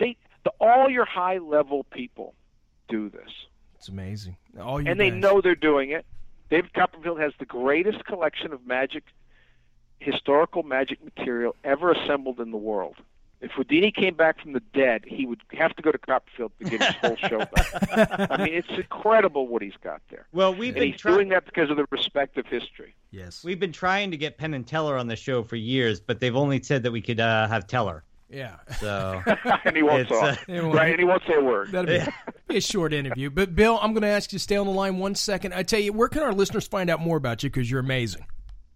The, all your high-level people do this. It's amazing. All you and they guys. know they're doing it. David Copperfield has the greatest collection of magic, historical magic material ever assembled in the world. If Houdini came back from the dead, he would have to go to Copperfield to get his whole show back. I mean, it's incredible what he's got there. Well, we've and been he's try- doing that because of the respect of history. Yes. We've been trying to get Penn and Teller on the show for years, but they've only said that we could uh, have Teller. Yeah. So and he won't It's, talk. uh, right, and he won't say a word. That'll be, be a short interview. But, Bill, I'm going to ask you to stay on the line one second. I tell you, where can our listeners find out more about you? Because you're amazing.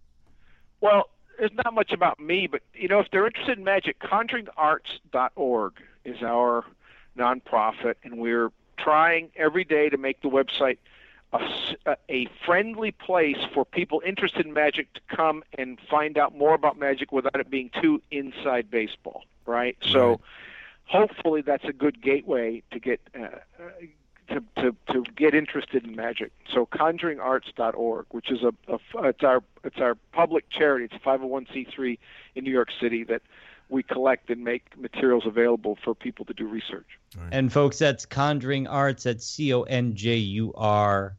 Well, there's not much about me, but, you know, if they're interested in magic, conjuring arts dot org is our nonprofit, and we're trying every day to make the website a, a friendly place for people interested in magic to come and find out more about magic without it being too inside baseball, right? So Right. hopefully that's a good gateway to get uh, to, to to get interested in magic. So conjuring arts dot org, which is a, a it's our it's our public charity. It's a five oh one c three in New York City that we collect and make materials available for people to do research. And folks, that's Conjuring Arts at C O N J U R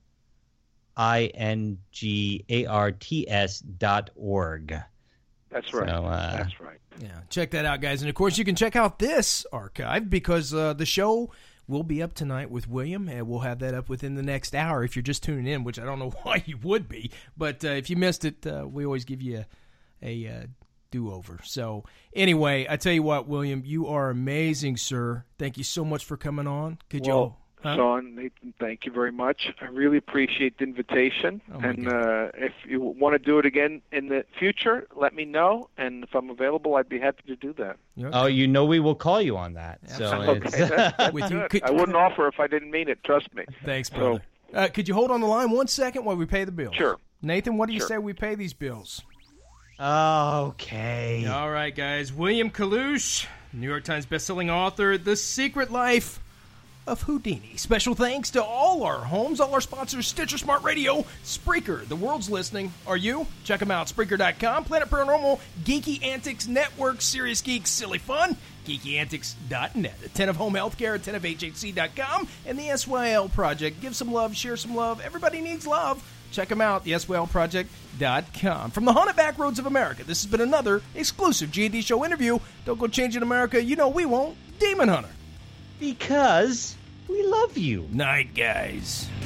I N G A R T S dot org. That's right. So, uh, That's right. Yeah, check that out, guys. And, of course, you can check out this archive because uh, the show will be up tonight with William, and we'll have that up within the next hour if you're just tuning in, which I don't know why you would be. But uh, if you missed it, uh, we always give you a, a uh, do-over. So, anyway, I tell you what, William, you are amazing, sir. Thank you so much for coming on. Could Well, you... Huh? Sean, Nathan, thank you very much. I really appreciate the invitation. Oh, my and God. uh, if you want to do it again in the future, let me know. And if I'm available, I'd be happy to do that. You Oh, you know we will call you on that. So Okay, it's, that's, that's With you, good. could- I wouldn't offer if I didn't mean it. Trust me. Thanks, So- brother. Uh, could you hold on the line one second while we pay the bills? Sure. Nathan, what do you Sure. say we pay these bills? okay. All right, guys. William Kalouche, New York Times bestselling author, The Secret Life of Houdini. Special thanks to all our homes, all our sponsors, Stitcher Smart Radio, Spreaker, the world's listening. Are you? Check them out, Spreaker dot com, Planet Paranormal, Geeky Antics Network, Serious Geeks, Silly Fun, Geeky Antics dot net, a ten of Home Healthcare, a ten of H H C dot com, and the S Y L Project. Give some love, share some love. Everybody needs love. Check them out, the S Y L Project dot com. From the haunted back roads of America, this has been another exclusive G and D Show interview. Don't go changing America. You know we won't. Demon Hunter. Because we love you. Night, guys.